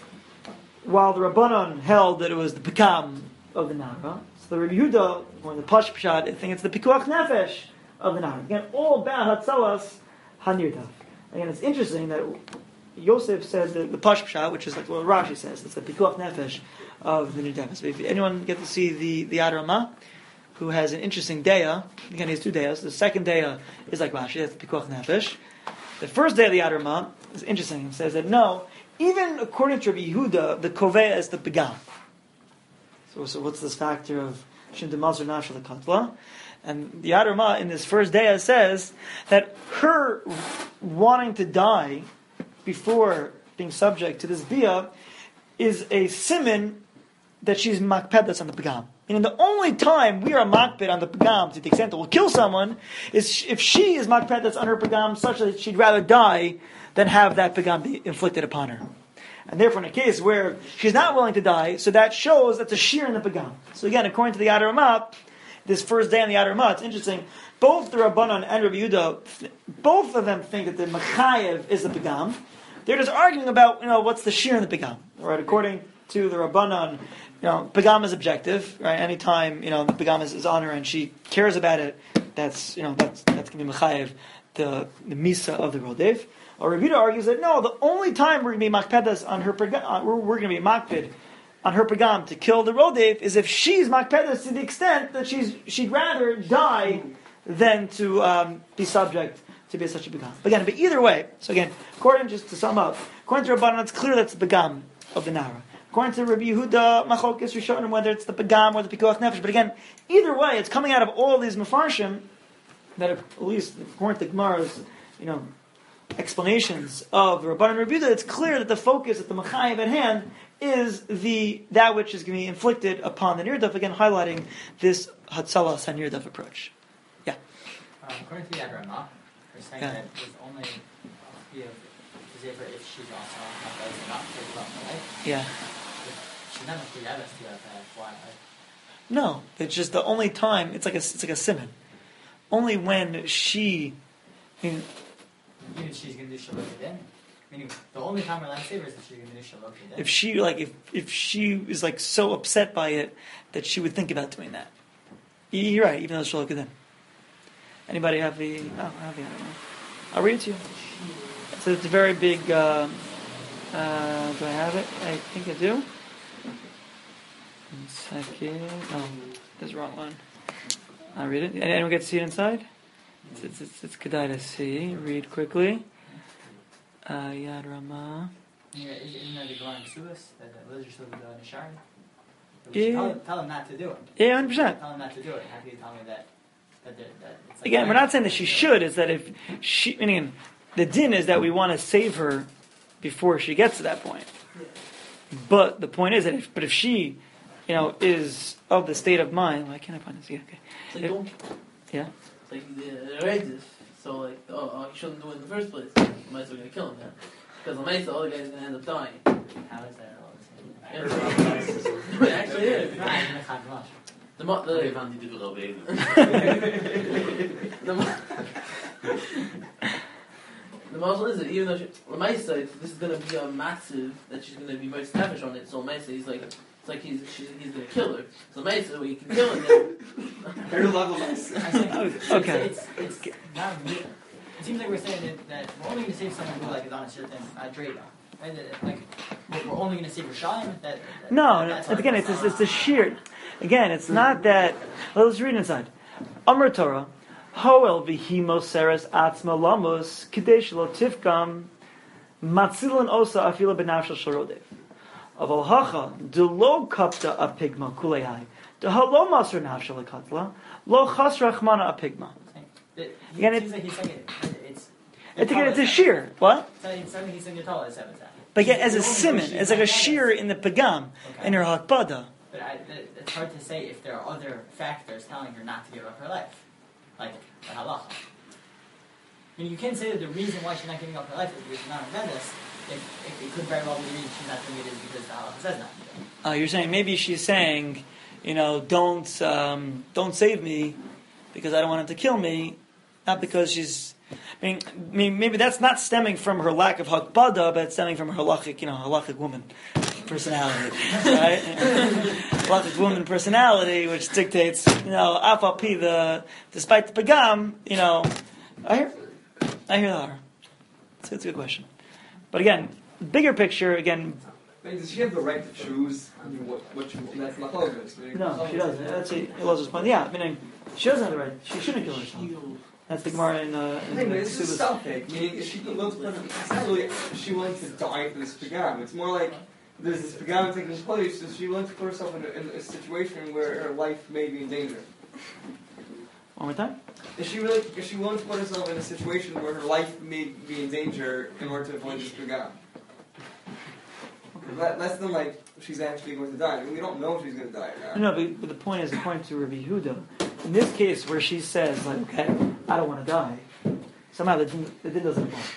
while the Rabbanon held that it was the Pikam of the Nara, so the Rabbi Yehuda, or the Pash Pshad, I think it's the Pikuach Nefesh of the Nara. Again, all about Hatzalas Hanirdav. Again, it's interesting that Yosef said that the Pash Pshad, which is like what Rashi says, it's the Pikuach Nefesh of the Nirdefes. If anyone get to see the, the Ad Ramah, who has an interesting Deya, again, he has two Deyas. The second Deya is like Rashi, that's the Pikuach Nefesh. The first day of the Ad Ramah is interesting. It says that no, even according to Rabbi Yehuda, the Kovea is the Pegam. So, so what's this factor of Shin Demasr Nashal the Katla? And the Ad Ramah in this first day says that her wanting to die before being subject to this Bia is a siman that she's makpedas on the Pegam. And the only time we are makped on the Pegam to the extent that we'll kill someone is if she is makpedas on her Pegam such that she'd rather die than have that Pegam be inflicted upon her. And therefore, in a case where she's not willing to die, so that shows that's a shear in the Pegam. So again, according to the Ad Ramah, this first day on the Ad Ramah, it's interesting, both the Rabbanon and Rabbi Yehuda, both of them think that the Machayev is the Pegam. They're just arguing about, you know, what's the shear in the Pegam. Right? According to the Rabbanon, you know, Pegam is objective, right? Anytime, you know, the Pegam is, is on her and she cares about it, that's, you know, that's, that's going to be Machayev, the, the Misa of the Rodev. Or Rabbi Yehuda argues that no, the only time we're going to be makpedas on her pegam, we're, we're going to be makped on her pegam to kill the rodev is if she's makpedas to the extent that she's she'd rather die than to um, be subject to be such a pegam. Again, but either way, so again, according just to sum up, according to Rabbanan, it's clear that's the pegam of the Nara. According to Rabbi Yehuda, Machokis Rishonim, whether it's the pegam or the pikuach nefesh, but again, either way, it's coming out of all these mefarshim that, at least according to Gemara's, you know, explanations of the Rabbanan and Rabbi Yehuda, it's clear that the focus at the Machayev at hand is the that which is going to be inflicted upon the Nirdaf, again highlighting this Hatzalas HaNirdaf approach. Yeah? Um, according to the Ad Ramah, they're saying Yeah. that it's only you know, if she's also not not right? Yeah. If she's not a Yadas to that, why? Right? No, it's just the only time, it's like a, it's like a simon. Only when she... I mean, Even if she's going to do Shalok then? Meaning, the only time we're allowed to save her is if she's going to do Shalok then. if she like if if she is like so upset by it that she would think about doing that. You're right, even though it's Shalok then. Anybody have the... Oh, I have the... I don't know. I'll read it to you. So it's a very big... Uh, uh, do I have it? I think I do. One second. Oh, there's the wrong one. I'll read it. Anyone get to see it inside? It's, it's, it's, it's Kedai to see. Read quickly. Uh, Yad Ramah. Yeah, isn't that the Golan Ksuas? That the religious of the Nishari? Yeah. Tell, him- tell him not to do it. Yeah, one hundred percent. Tell him not to do it. How can you tell me that? that, that, that it's like Again, we're not saying that she should. It's that if she... I mean, the din is that we want to save her before she gets to that point. But the point is that if... But if she, you know, is of the state of mind... Why can't I find this? Yeah, okay. It's like, If- don't, yeah? it's like the righteous. So like, oh, oh, you shouldn't do it in the first place. You might as well gonna kill him now. Because the the other guy's gonna end up dying. How is that all Yeah, the same? it actually is. Right, in the Chagmash. The mo- the the mo- the muscle is it even though she, on my side this is gonna be a massive that she's gonna be most lavish on it. So my side he's like it's like he's she's, he's gonna kill her. So my side well, you can kill her. Her level of I think Okay. It's, it's, it's not real. It seems like we're saying that, that we're only going to save someone who like is on a certain uh, Dreda. Right? That, Like we're we're only going to save Rishayim. That, that No, that, no, that's again, it's, it's, it's the sheer. Again, it's not that... Well, let's read inside. Amr Torah. Hoel v'hi seres atzma lamus k'dei shelo tifkam matzilin osa afila b'nafshel shel rodev. Aval hacha delo kapta apigma kulei de halo masr nafshel lekatla lo chas rachmana apigma. It, Again, it it's- seems like he's saying it, it's It's a, it's a shear. What? Something he's saying Yatala is seven. But again, as a simon, it's like a shear in the pagam, Okay. in her hakpada. But I, it- it's hard to say if there are other factors telling her not to give up her life, like the halacha. I mean, you can say that the reason why she's not giving up her life is because she's not a Venice. If, if it could very well be the reason she's not doing it is because the halacha says not to do it. Uh, you're saying maybe she's saying, you know, don't um, don't save me because I don't want him to kill me, not because she's. I mean, I mean, maybe that's not stemming from her lack of hakbada, but it's stemming from her halachic, you know, halachic woman personality, right? Halachic woman personality, which dictates, you know, afal pi the despite the pagam, you know, I hear, I hear that. It's, it's a good question, but again, bigger picture, again. Does she have the right to choose? I mean, what what she that's machlokas. No, she doesn't. That's Elazar's point. Yeah, meaning she doesn't have the right. She shouldn't kill herself. That's the Gemara in. Uh, in I mean, the it's just self-hate. Meaning, is she willing to put it's not really is she willing to die for this pagam? It's more like there's this pagam taking place. Is she willing to put herself in a, in a situation where her life may be in danger? One more time. Is she really? Is she willing to put herself in a situation where her life may be in danger in order to avoid this pagam? That, that's not like she's actually going to die. I mean, we don't know if she's going to die or not. No, but, but the point is, according to Rabbi Yehuda, in this case where she says, like, okay, I don't want to die, somehow the din, the din doesn't apply.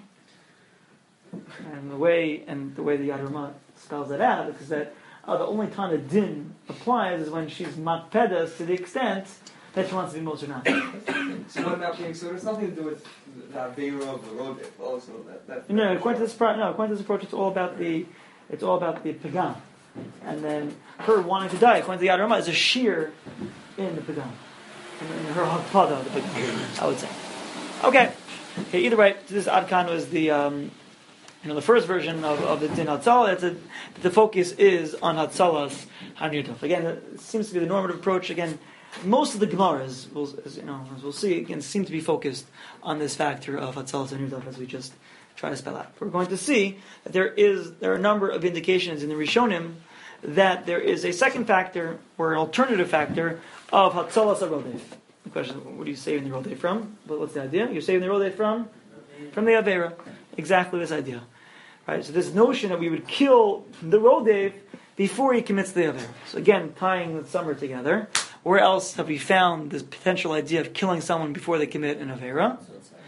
And the way and the way the Yad Ramah spells that out is that uh, the only time the din applies is when she's makpedas to the extent that she wants to be most or not. So what about being so? There's nothing to do with the Aveira of the road. Also, that, that No, according to this pro- no, according to this approach, it's all about the it's all about the pagam, and then her wanting to die. According to the Yad Ramah, is a shear in the pagam, and in her hakpada, the pagam, I would say. Okay, okay. Either way, this adkan was the um, you know the first version of, of the din hatzalah. It's a, the focus is on hatzalas hanirtov. Again, it seems to be the normative approach. Again. Most of the Gemaras, we'll, as, you know, as we'll see, again, seem to be focused on this factor of Hatzalas and Nirdav, as we just try to spell out. We're going to see that there is there are a number of indications in the Rishonim that there is a second factor or an alternative factor of Hatzalas HaRodef. The question: what are you saving the Rodef from? But what's the idea? You're saving the Rodef from from the Aveira. Exactly this idea, right? So this notion that we would kill the Rodef before he commits the Aveira. So again, tying the summer together. Where else have we found this potential idea of killing someone before they commit an Avera?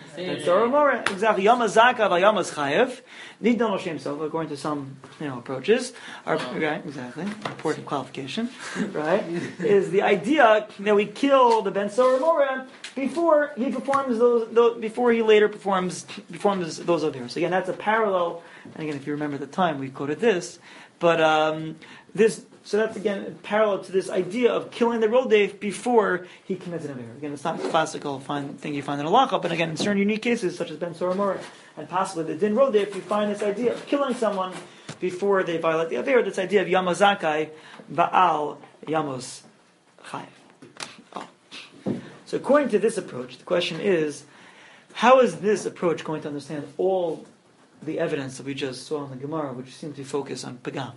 Exactly. Yamazaka by Yamas Chayev. Need no shame so according to some you know approaches. Our, okay, exactly. Important qualification. Right? Is the idea that we kill the Ben Soramora before he performs those, those before he later performs performs those Averas. Again, that's a parallel, and again if you remember the time we quoted this. But um, this So that's again parallel to this idea of killing the Rodef before he commits an Avera. Again, it's not a classical find, thing you find in halacha, but again, in certain unique cases, such as Ben Soramor and possibly the Din Rodef, you find this idea of killing someone before they violate the Avera. This idea of Yamazakai Baal Yamos Chayev. Oh. So according to this approach, the question is, how is this approach going to understand all the evidence that we just saw in the Gemara, which seems to focus on Pagam?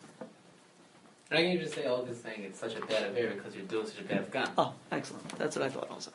How can you just say all this saying it's such a bad affair because you're doing such a bad Afghan? Oh, excellent. That's what I thought also.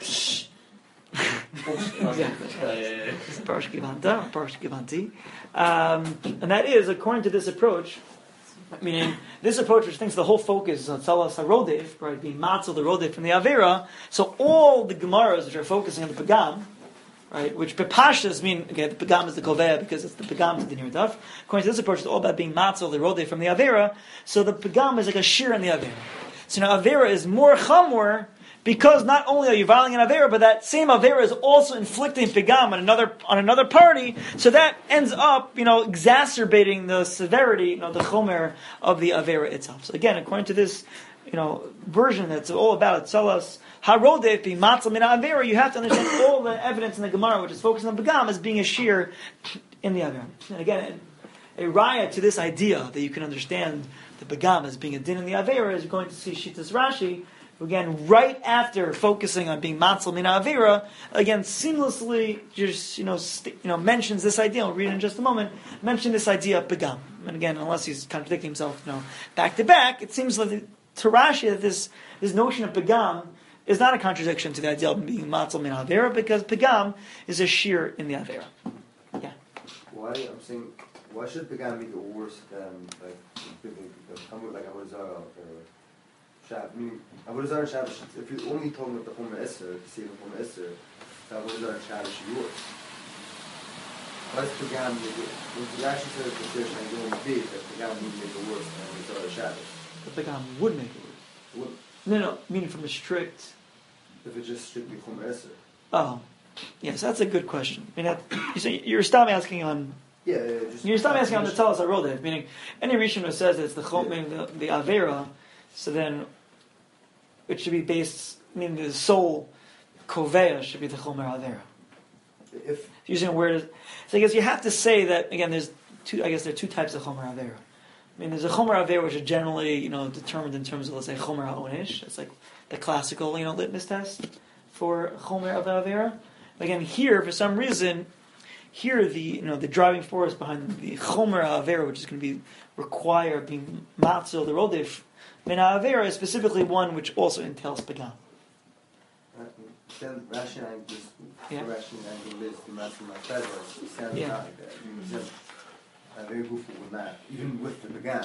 Exactly. Parsh Givanta, Parsh Givanti. Um, and that is, according to this approach, meaning this approach which thinks the whole focus is on Tzalas HaRodef, right, being matzel the Rodef from the Avera, so all the Gemaras which are focusing on the Pagam, right, which Pepashas mean, okay, the Pagam is the Kovea because it's the Pagam to the Nirdav. According to this approach, it's all about being matzel the Rodef from the Avera, so the Pagam is like a shear in the Avera. So now Avera is more chamor because not only are you violating an Avera, but that same Avera is also inflicting Pagam on another on another party, so that ends up, you know, exacerbating the severity, you know, the chomer of the Avera itself. So again, according to this, you know, version that's all about Tzalas HaRodef being matzah min Avera, you have to understand all the evidence in the Gemara, which is focused on Pagam, as being a shear in the Avera. And again, a raya to this idea that you can understand the Pagam as being a din in the Avera is going to see Shitas Rashi, who again, right after focusing on being matzah min Avera, again, seamlessly just, you know, st- you know, mentions this idea, I'll read it in just a moment, mention this idea of Pagam. And again, unless he's contradicting himself, you know, back to back, it seems like to Rashi that this, this notion of Pagam is not a contradiction to the idea of being matzil min avera, because pagam is a shear in the avera. Yeah. Why I'm saying why should pagam make it worse than like like Avodah Zarah or Shabbat? I mean, Avodah Zarah and Shabbat. If you're only talking about the Chomer Esser, to see the Chomer Esser, the Avodah Zarah and Shabbat should be worse. Why does pagam make it? When Rashi says the Sirish and Yom Bid, that pagam would make it worse than Avodah Zarah and Shabbat. The pagam would make it worse. Would. No, no, meaning from a strict. If it's just strictly Chomer Esser. Oh, yes, that's a good question. I mean, that, you say, you're stop asking on. Yeah, yeah, just You're stop asking on the Talis HaRodev, meaning any Rishon who says it's the chom, the, the avera, so then it should be based. I mean, the sole koveya should be the chomer avera. If Using where does so I guess you have to say that again. There's two. I guess there are two types of chomer avera. I mean, there's a chomer avera which is generally, you know, determined in terms of, let's say, chomer ha'onish. It's like the classical, you know, litmus test for chomer of avera. Again, here for some reason, here the you know the driving force behind the chomer ha'avera, which is going to be require being matzil the rodef min ha'avera, is specifically one which also entails pagam. then Rashi and I just Yeah. Rashi and I list the master my feathers. It sounds Yeah. not like that. I mean, it's uh, very goofy with that, even with the pagam.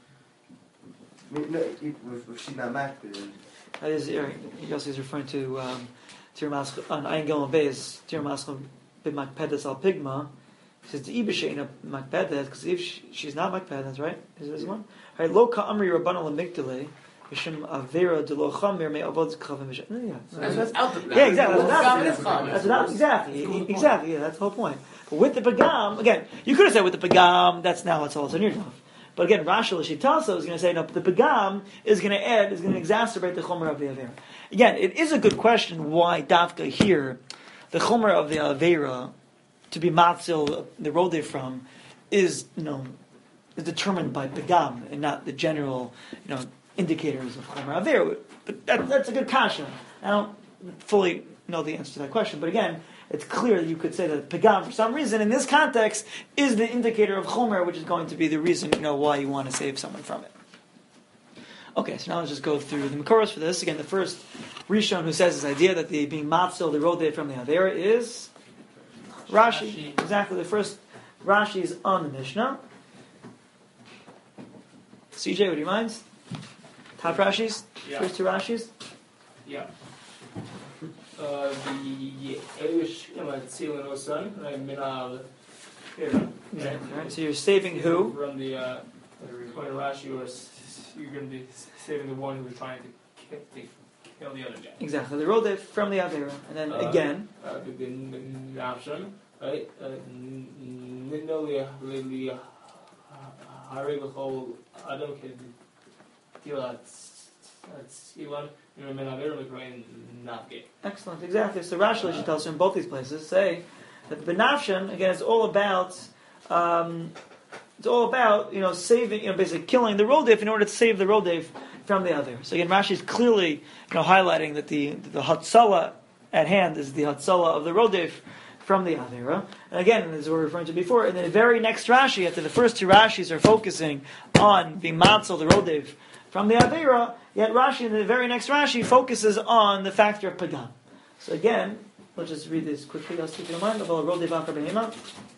I mean, no, if, if she's not makbid, That is, Yossi is referring to um, Tir Maschel on Ein Gilma Beis, Tir Maschel b'makpedes al pigma. He says the Ibisha ain't a makpedes because if she, she's not makpedes, right? Is this one? Right? Lo ka'amri rabbana lemigdale b'shem avera de lo chamer me avod kavim b'shem. Yeah, That's what's out the yeah, exactly. That's Pagam what is cham. That's what exactly, exactly. Yeah, that's the whole point. But with the pagam, again, you could have said with the pagam, that's now it's all it's on your job. But again, Rashi L'Shitasa is going to say, no, the pagam is going to add, is going to exacerbate the chomer of the avera. Again, it is a good question why Dafka here, the chomer of the avera, to be matzil, the road they from, is, you know, is determined by pagam and not the general, you know, indicators of chomer avera. But that, that's a good kasha. I don't fully know the answer to that question, but again, it's clear that you could say that pagam, for some reason, in this context, is the indicator of chomer, which is going to be the reason, you know, why you want to save someone from it. Okay, so now let's just go through the Makoros for this. Again, the first Rishon who says this idea that the being matzil, the road from the Avera, is Rashi. Rashi. Exactly, the first Rashi is on the Mishnah. C J, would you mind? Top Rashis? Yeah. First two Rashis? Yeah. Uh, the Eish Matzil and Osan, right? Minal. Exactly, right? So you're saving who? From the uh, according to Rashi, you're, you're going to be saving the one who's trying to kill, to kill the other guy. Exactly, the road from the Avera. And then Uh, again, Uh, the the option, right? Nindoli Lili Haribachol Adam can deal at Sivan, you know, Menaver McRae not gay. excellent, exactly. So Rashi should tell us in both these places say that the Benafshan again is all about um, it's all about you know saving, you know, basically killing the rodef in order to save the rodef from the other. So again, Rashi is clearly you know highlighting that the the Hatzalah at hand is the Hatzalah of the rodef from the Avera. And again, as we were referring to before, in the very next Rashi, after the first two Rashis are focusing on being Matzal, the rodef from the Avera, yet Rashi, in the very next Rashi, focuses on the factor of Pagam. So again, let's just read this quickly. I'll keep it in mind. About rodef after behema.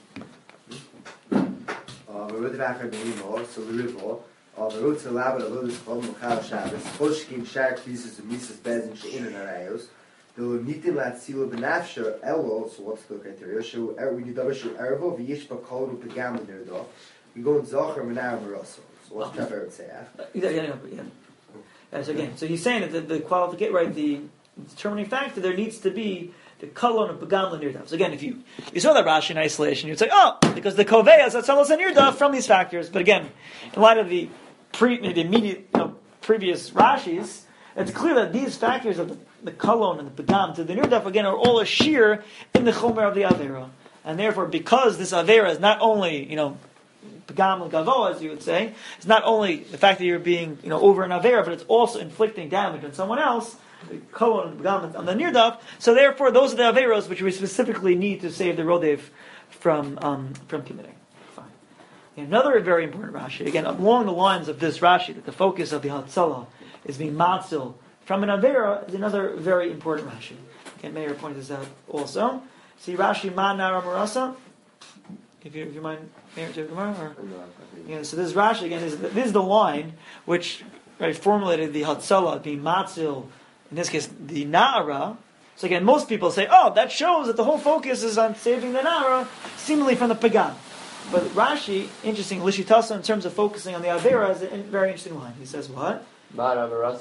we're with the back of the email, so we live all. The roots of lab, the lotus from Mokal Shabbos, Hoshkin, Shark pieces of Mises Bezin, Shein and Arayos. The Lunitim at Silo Benafsher, Elo, so what's the criteria? Show we did double show Ervo, Vish Bakol, Pagam in there, though. We go in Zocher, Menar, Maroso. So what's that I would say? Yeah, yeah, yeah. yeah. Uh, so again, so he's saying that the, the qualification, right, the determining factor, there needs to be the kolon of Pagam L'Nirdaf. So again, if you you saw that Rashi in isolation, you'd say, oh, because the Koveya is Atzalos L'Nirdaf from these factors. But again, in light of the pre, the immediate, you know, previous Rashis, it's clear that these factors of the, the kolon and the Pagam to the Nirdaf, again, are all a shear in the Chomer of the Avera. And therefore, because this Avera is not only, you know, Pagam L'Gavo, as you would say, it's not only the fact that you're being, you know, over an Avera, but it's also inflicting damage on someone else, the Kolon and Pagam on the Nirdaf. So therefore, those are the Averos which we specifically need to save the Rodev from, um, from committing. Fine. Another very important Rashi, again, along the lines of this Rashi, that the focus of the Hatzalah is being matzil from an Avera is another very important Rashi. Okay, Meir pointed this out also. See Rashi Ma Nara Marasa. If you if you mind, Meir to Gemara or yeah. So this is Rashi again. This is the, this is the line which right formulated the Hatzalah being Matzil. In this case, the Na'ara. So again, most people say, oh, that shows that the whole focus is on saving the Na'ara, seemingly from the Pagan. But Rashi, interesting, Lishitasa, in terms of focusing on the Avera, is a very interesting line. He says what? Oh.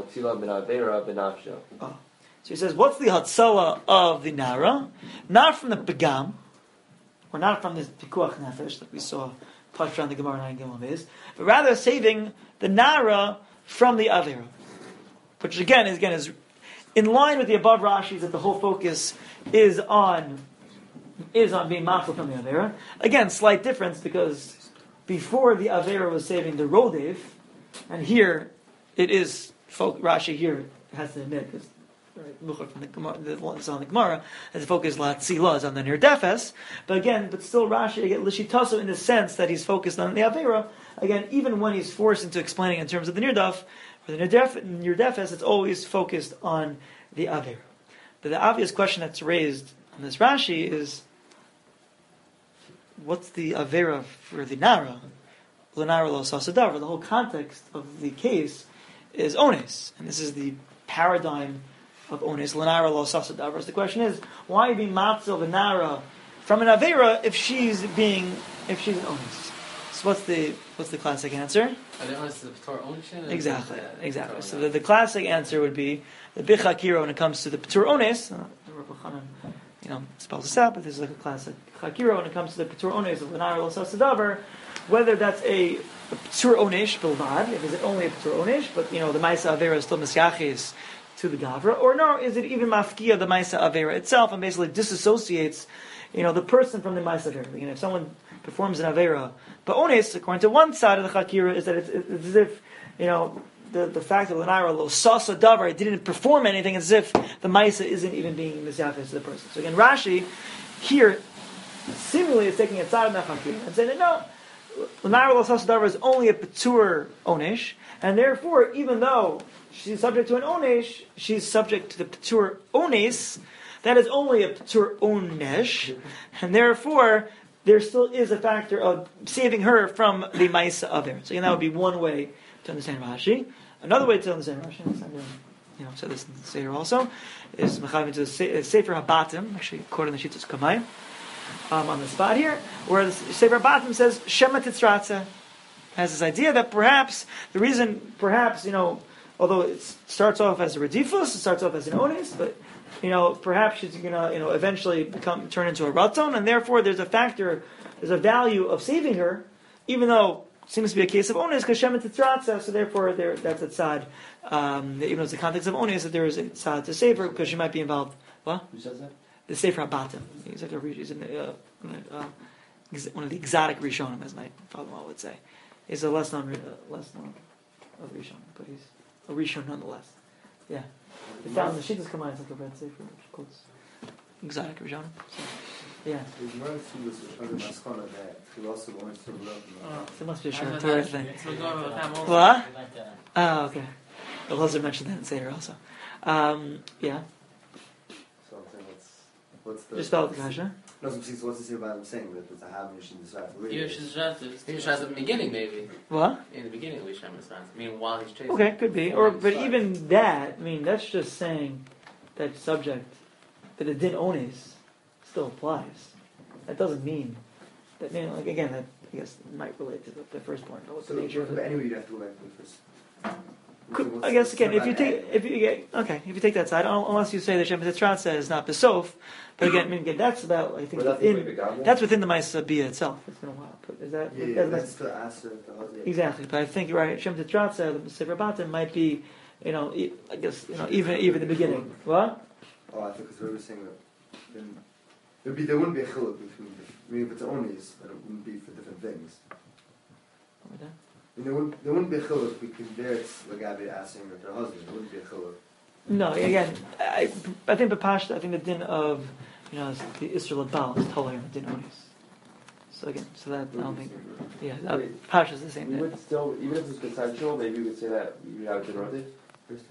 So he says, what's the Hatzalah of the Na'ara? Not from the Pagam, or not from this Pikuach Nefesh that we saw touched around the Gemara nine Gimel is, but rather saving the Na'ara from the Avera. Which again is again is in line with the above Rashis that the whole focus is on is on being machal from the Avera. Again, slight difference because before the Avera was saving the Rodev, and here it is Rashi here has to admit because right, from the Gemara, the ones on the Gemara, as the focus la tzila is on the Nirdefes. But again, but still Rashi again Lishitaso in the sense that he's focused on the Avera. Again, even when he's forced into explaining in terms of the Nirdaf. For the Nirdefes, it's always focused on the Avera. But the obvious question that's raised on this Rashi is, what's the Avera for the Nara? The Nara lo Sasadavar. The whole context of the case is Ones. And this is the paradigm of Ones. Lanara lo Sasadavar. So the question is, why be Matzil the Nara from an Avera if she's being, if she's an Ones? So what's the what's the classic answer? Are they honest to the P'tor Onishin? Exactly, exactly. So the, the classic answer would be the Bichakira when it comes to the P'tor Ones. Uh, you know, spells this out, but this is like a classic Chakira when it comes to the P'tor Ones of L'nar Lo Sasadavar. Whether that's a, a P'tor Onish Bilvad, if is it only a P'tor Onish, but you know the Maisa Avera is still Misyachis to the Gavra, or no, is it even Mafkia the Maisa Avera itself and basically disassociates, you know, the person from the Maisa Avera. You know, if someone performs an Avera, but Ones, according to one side of the Chakira, is that it's, it's as if, you know, the, the fact that L'naira lo sasa davar, it didn't perform anything, as if the Maisa isn't even being misyafis to the person. So again, Rashi, here, seemingly is taking a side of the Chakira and saying that no, L'naira lo sasa davar is only a Petur Onish, and therefore, even though she's subject to an Onish, she's subject to the Petur Ones, that is only a Petur Onesh, and therefore, there still is a factor of saving her from the Maisa Aver. So again, that would be one way to understand Rashi. Another way to understand Rashi, I'm going to, you know, say this in the Sefer also, is Mechavim to the Sefer Habatim, actually quoting the Shittus Kamai, um, on the spot here, where the Sefer Habatim says, Shema Titzratze, has this idea that perhaps, the reason, perhaps, you know, although it starts off as a Redifus, it starts off as an Onis, but you know, perhaps she's going to, you know, eventually become turn into a raton, and therefore there's a factor, there's a value of saving her, even though it seems to be a case of onis, because shemet titzratza, so therefore there, that's a tzad, um, even though it's the context of onis, that there is a tzad to save her, because she might be involved. What? Who says that? The Sefer Habatim. He's like a, he's in, uh, uh, one of the exotic Rishonim, as my father-in-law would say. He's a less known, uh, less known of Rishonim, but he's a Rishon nonetheless. Yeah. They found the Shittas Kamai, it's like a red Sefer, which quotes exotic Rishonim. So, yeah. Oh, there must be a short Torah thing. What? Oh, okay. The Lazar mentioned that in Seder also. Um, yeah. So I'm saying, what's, what's the... Just spell it, Kasha. No, so what's the say about him saying that there's a ham in the Israel? Yeah, she's just. He was at the beginning, maybe. What? In the beginning, we should have I mean, while he's chasing. Okay, could be. Or, but even that, I mean, that's just saying that subject, that the din onis still applies. That doesn't mean that, you know, like, again, that, I guess, might relate to the, the first point. But what's so, the nature of it? But anyway, you'd have to go back to the first. Could, I guess again, if you take if you get okay, if you take that side, unless you say that Shem Tetzratza is not Besof, but again, I mean, again, that's about I think within, that's within the Ma'aseh Bia itself. It's been a while, but is that yeah, is yeah, that that's the answer? Exactly, but I think you're right. Shem Tetzratza, the Sefer Batim might be, you know, I guess you know even even the beginning. What? Oh, I think because we were saying that then there'd be there wouldn't be a chiluk between. I mean, if it's only, then it wouldn't be for different things. What that? There wouldn't, there wouldn't be a chiluk because there it's the Gabi asking with her husband. There wouldn't be a chiluk. No, again, I, I think the Pashta, I think the din of, you know, the Israel Baal is totally on the din onis. So again, so that I don't think, yeah, Pashta is the same We din. would still, even if it's consensual, maybe we could say that you have a din. First answer, yeah.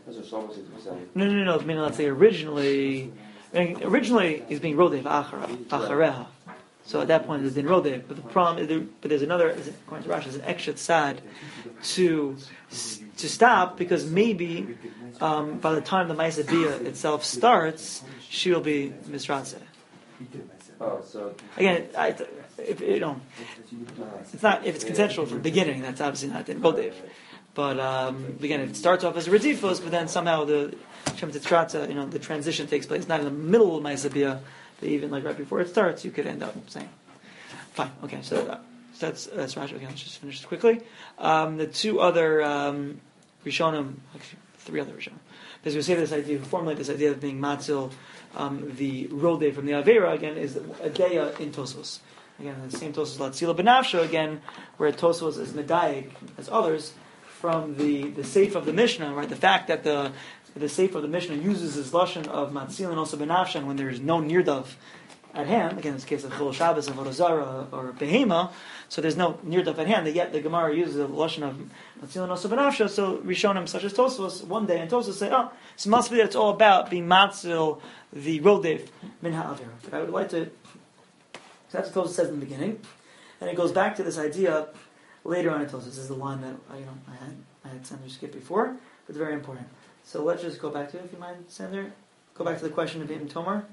That's what Shlomo says. saying. No, no, no. I mean, let's say originally, I mean, originally he's being rodev achara, achareha. So at that point, it's been rodev. But the problem, is there, but there's another, according to Rashi, there's an extra tzad to to stop because maybe um, by the time the Ma'aseh Bia itself starts, she will be misratzeh. Oh, so Again, I, if you know, it's not if it's consensual from the beginning. That's obviously not in rodev. But um, again, it starts off as a redifos, but then somehow the Shem Tetzratza, you know, the transition takes place not in the middle of Ma'aseh Bia, but even like right before it starts, you could end up saying. Fine, okay, so, uh, so that's that's Rashi. Okay, let's just finish this quickly. Um, the two other um, Rishonim, actually three other Rishonim, because we say this idea, formulate this idea of being matzil, um, the rodeh from the Avera again is a deya in Tosfos. Again, the same Tosfos Latzila Benafsha again, where Tosfos is medayik as others. From the, the seif of the Mishnah, right? The fact that the the seif of the Mishnah uses this lashon of matzil and also benafshan when there is no nirdav at hand. Again, in this case of Chol Shabbos and Vodazara or Behema, so there's no nirdav at hand. Yet the Gemara uses the lashon of matzil and also benafshan. So Rishonim such as Tosfos one day and Tosfos say, oh, so it must be that it's all about being matzil the rodef min ha'avera. But I would like to. So that's what Tosfos says in the beginning, and it goes back to this idea. Later on in Tosfos, this is the line that I, you know, I had I had Sander skip before, but it's very important. So let's just go back to it, if you mind, Sander. Go back to the question of Ibn Tomar.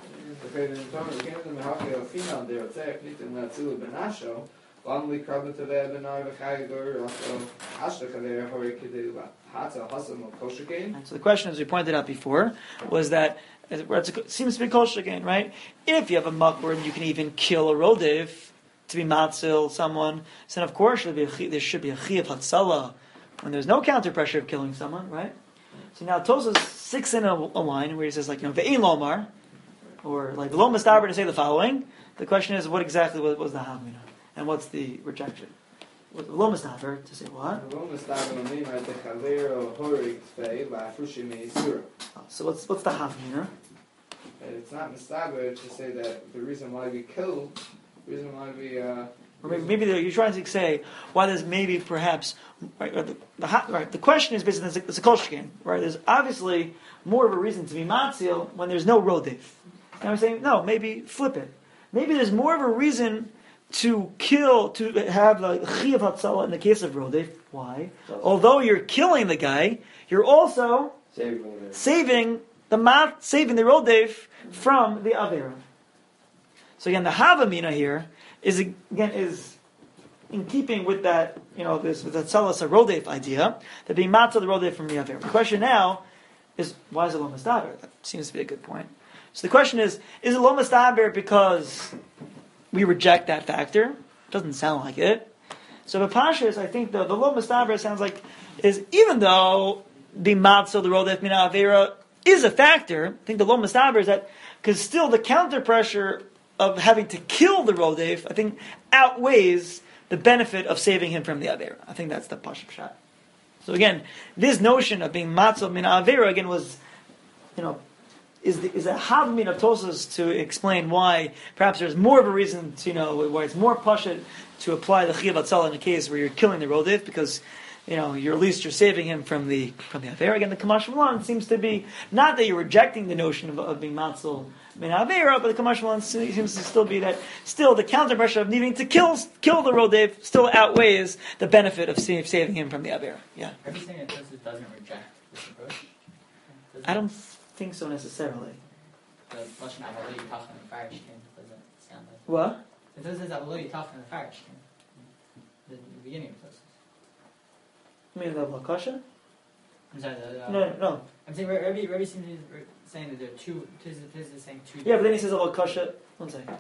And so the question, as we pointed out before, was that it seems to be kol shekain, right? If you have a makor and you can even kill a rodev to be matzil someone, then of course there should be a chi of hatzalah when there's no counter pressure of killing someone, right? So now Tosfos sticks in a, a line where he says like, you know, ve'ein lomar, or like v'lo mistaber to say the following. The question is, what exactly was, was the havmina, and what's the rejection? V'lo mistaber to say what? So what's what's the havmina? It's not mistaber to say that the reason why we kill. Reason why we, uh, or maybe, maybe you're trying to say why there's maybe perhaps right, the, the, right, the question is basically it's a kol shekain, right? There's obviously more of a reason to be matzil when there's no rodef. And we're saying no, maybe flip it. Maybe there's more of a reason to kill, to have the chi of hatzalah in the case of rodef. Why? Although you're killing the guy, you're also saving, saving the mat, saving the rodef from the avera. So again, the havamina here is again is in keeping with that, you know, this with that salas rodef idea that being matzah the rodef from the aver. The question now is why is it lo mistaber? That seems to be a good point. So the question is: is it lo mistaber because we reject that factor? Doesn't sound like it. So the pashas, I think the the lo mistaber sounds like is even though being matzah the rodef min avera is a factor. I think the lo mistaber is that because still the counter pressure of having to kill the rodef, I think, outweighs the benefit of saving him from the avera. I think that's the pashut shot. So again, this notion of being matzah min avera again was, you know, is the, is a havmin of Tosfos to explain why perhaps there's more of a reason to, you know, why it's more pashut to apply the chi of hatzalah in a case where you're killing the rodef because, you know, you're at least you're saving him from the from the avera. Again, the Kamash Malan seems to be not that you're rejecting the notion of, of being matzah min avera, but the Kamash Malan seems to still be that still the counter pressure of needing to kill kill the rodef still outweighs the benefit of save, saving him from the avera. Yeah. Are you saying that Tosfos doesn't reject this approach? I don't think so necessarily. The lashon avalo yitach in the farish doesn't sound like. What? It says avalo yitach in the farish the, the beginning of Tosfos. You mean the lakasha? I'm sorry. The, uh, No, no. I'm saying Rabbi Rabbi seems to be saying that there are two. Tis is saying two. Yeah, but then he says lakasha. One second.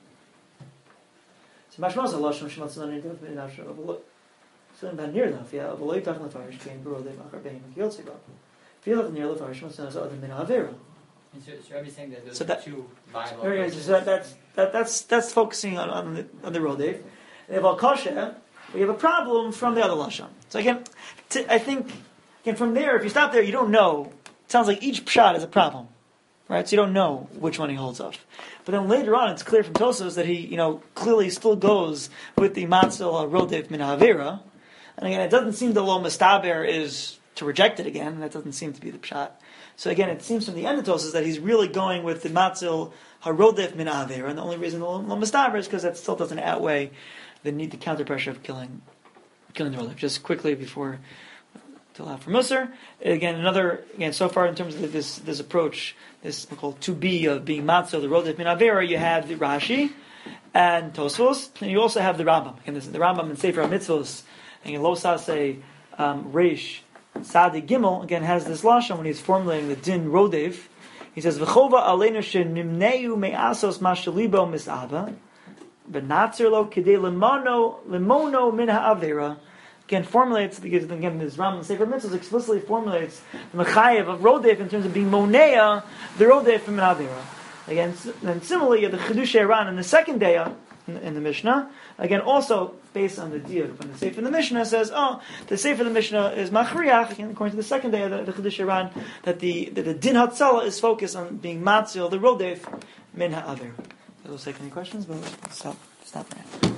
So mashmas a lashon shematzon ani dov min avsha avalo. So in near enough, yeah. Avalo yitach in the farish came bro they machar beim kiyotzi ba. Feel it near the farish shematzon as other min avera. And so, so Rabbi saying that those So are that- two viable. Very approaches. so that, that's that, that's that's focusing on on the on the rodef. And if lakasha, we have a problem from the other lashon. So again, t- I think again from there, if you stop there, you don't know. It sounds like each pshat is a problem, right? So you don't know which one he holds of. But then later on, it's clear from Tosfos that he, you know, clearly still goes with the matzil rodef min havera. And again, it doesn't seem the lo mistaber is to reject it again, and that doesn't seem to be the pshat. So again, it seems from the end of Tosfos that he's really going with the matzil harodef min avera, and the only reason the lo mistaver is because that still doesn't outweigh the need, the counter pressure of killing, killing the rodef. Just quickly before to allow for Musar, again another again so far in terms of this this approach, this called two B of being matzil the rodef min avera, you have the Rashi and Tosfos, and you also have the Rambam. Again, this is the Rambam in Sefer HaMitzvos, and in Losa say um, Reish Sadi Gimel again has this lashon when he's formulating the din rodev. He says v'chova aleinu shenimneu me'asos mashalibo misava, v'natzer lo kedei limono limono min ha'avera. Again, formulates again this Rambam Sefer Mitzvos explicitly formulates the mechayev of rodev in terms of being monea the rodev from min ha'avera. Again, then similarly the Chidush Iran in the second day in, in the Mishnah. Again, also based on the diuk when the Sefer in the Mishnah says, oh, the Sefer in the Mishnah is machriach, again, according to the second day of the, the Chidush Iran, that the, that the din hatzala is focused on being matzil, the rodef, min ha'aver. We'll take any questions, but we'll stop, stop right now.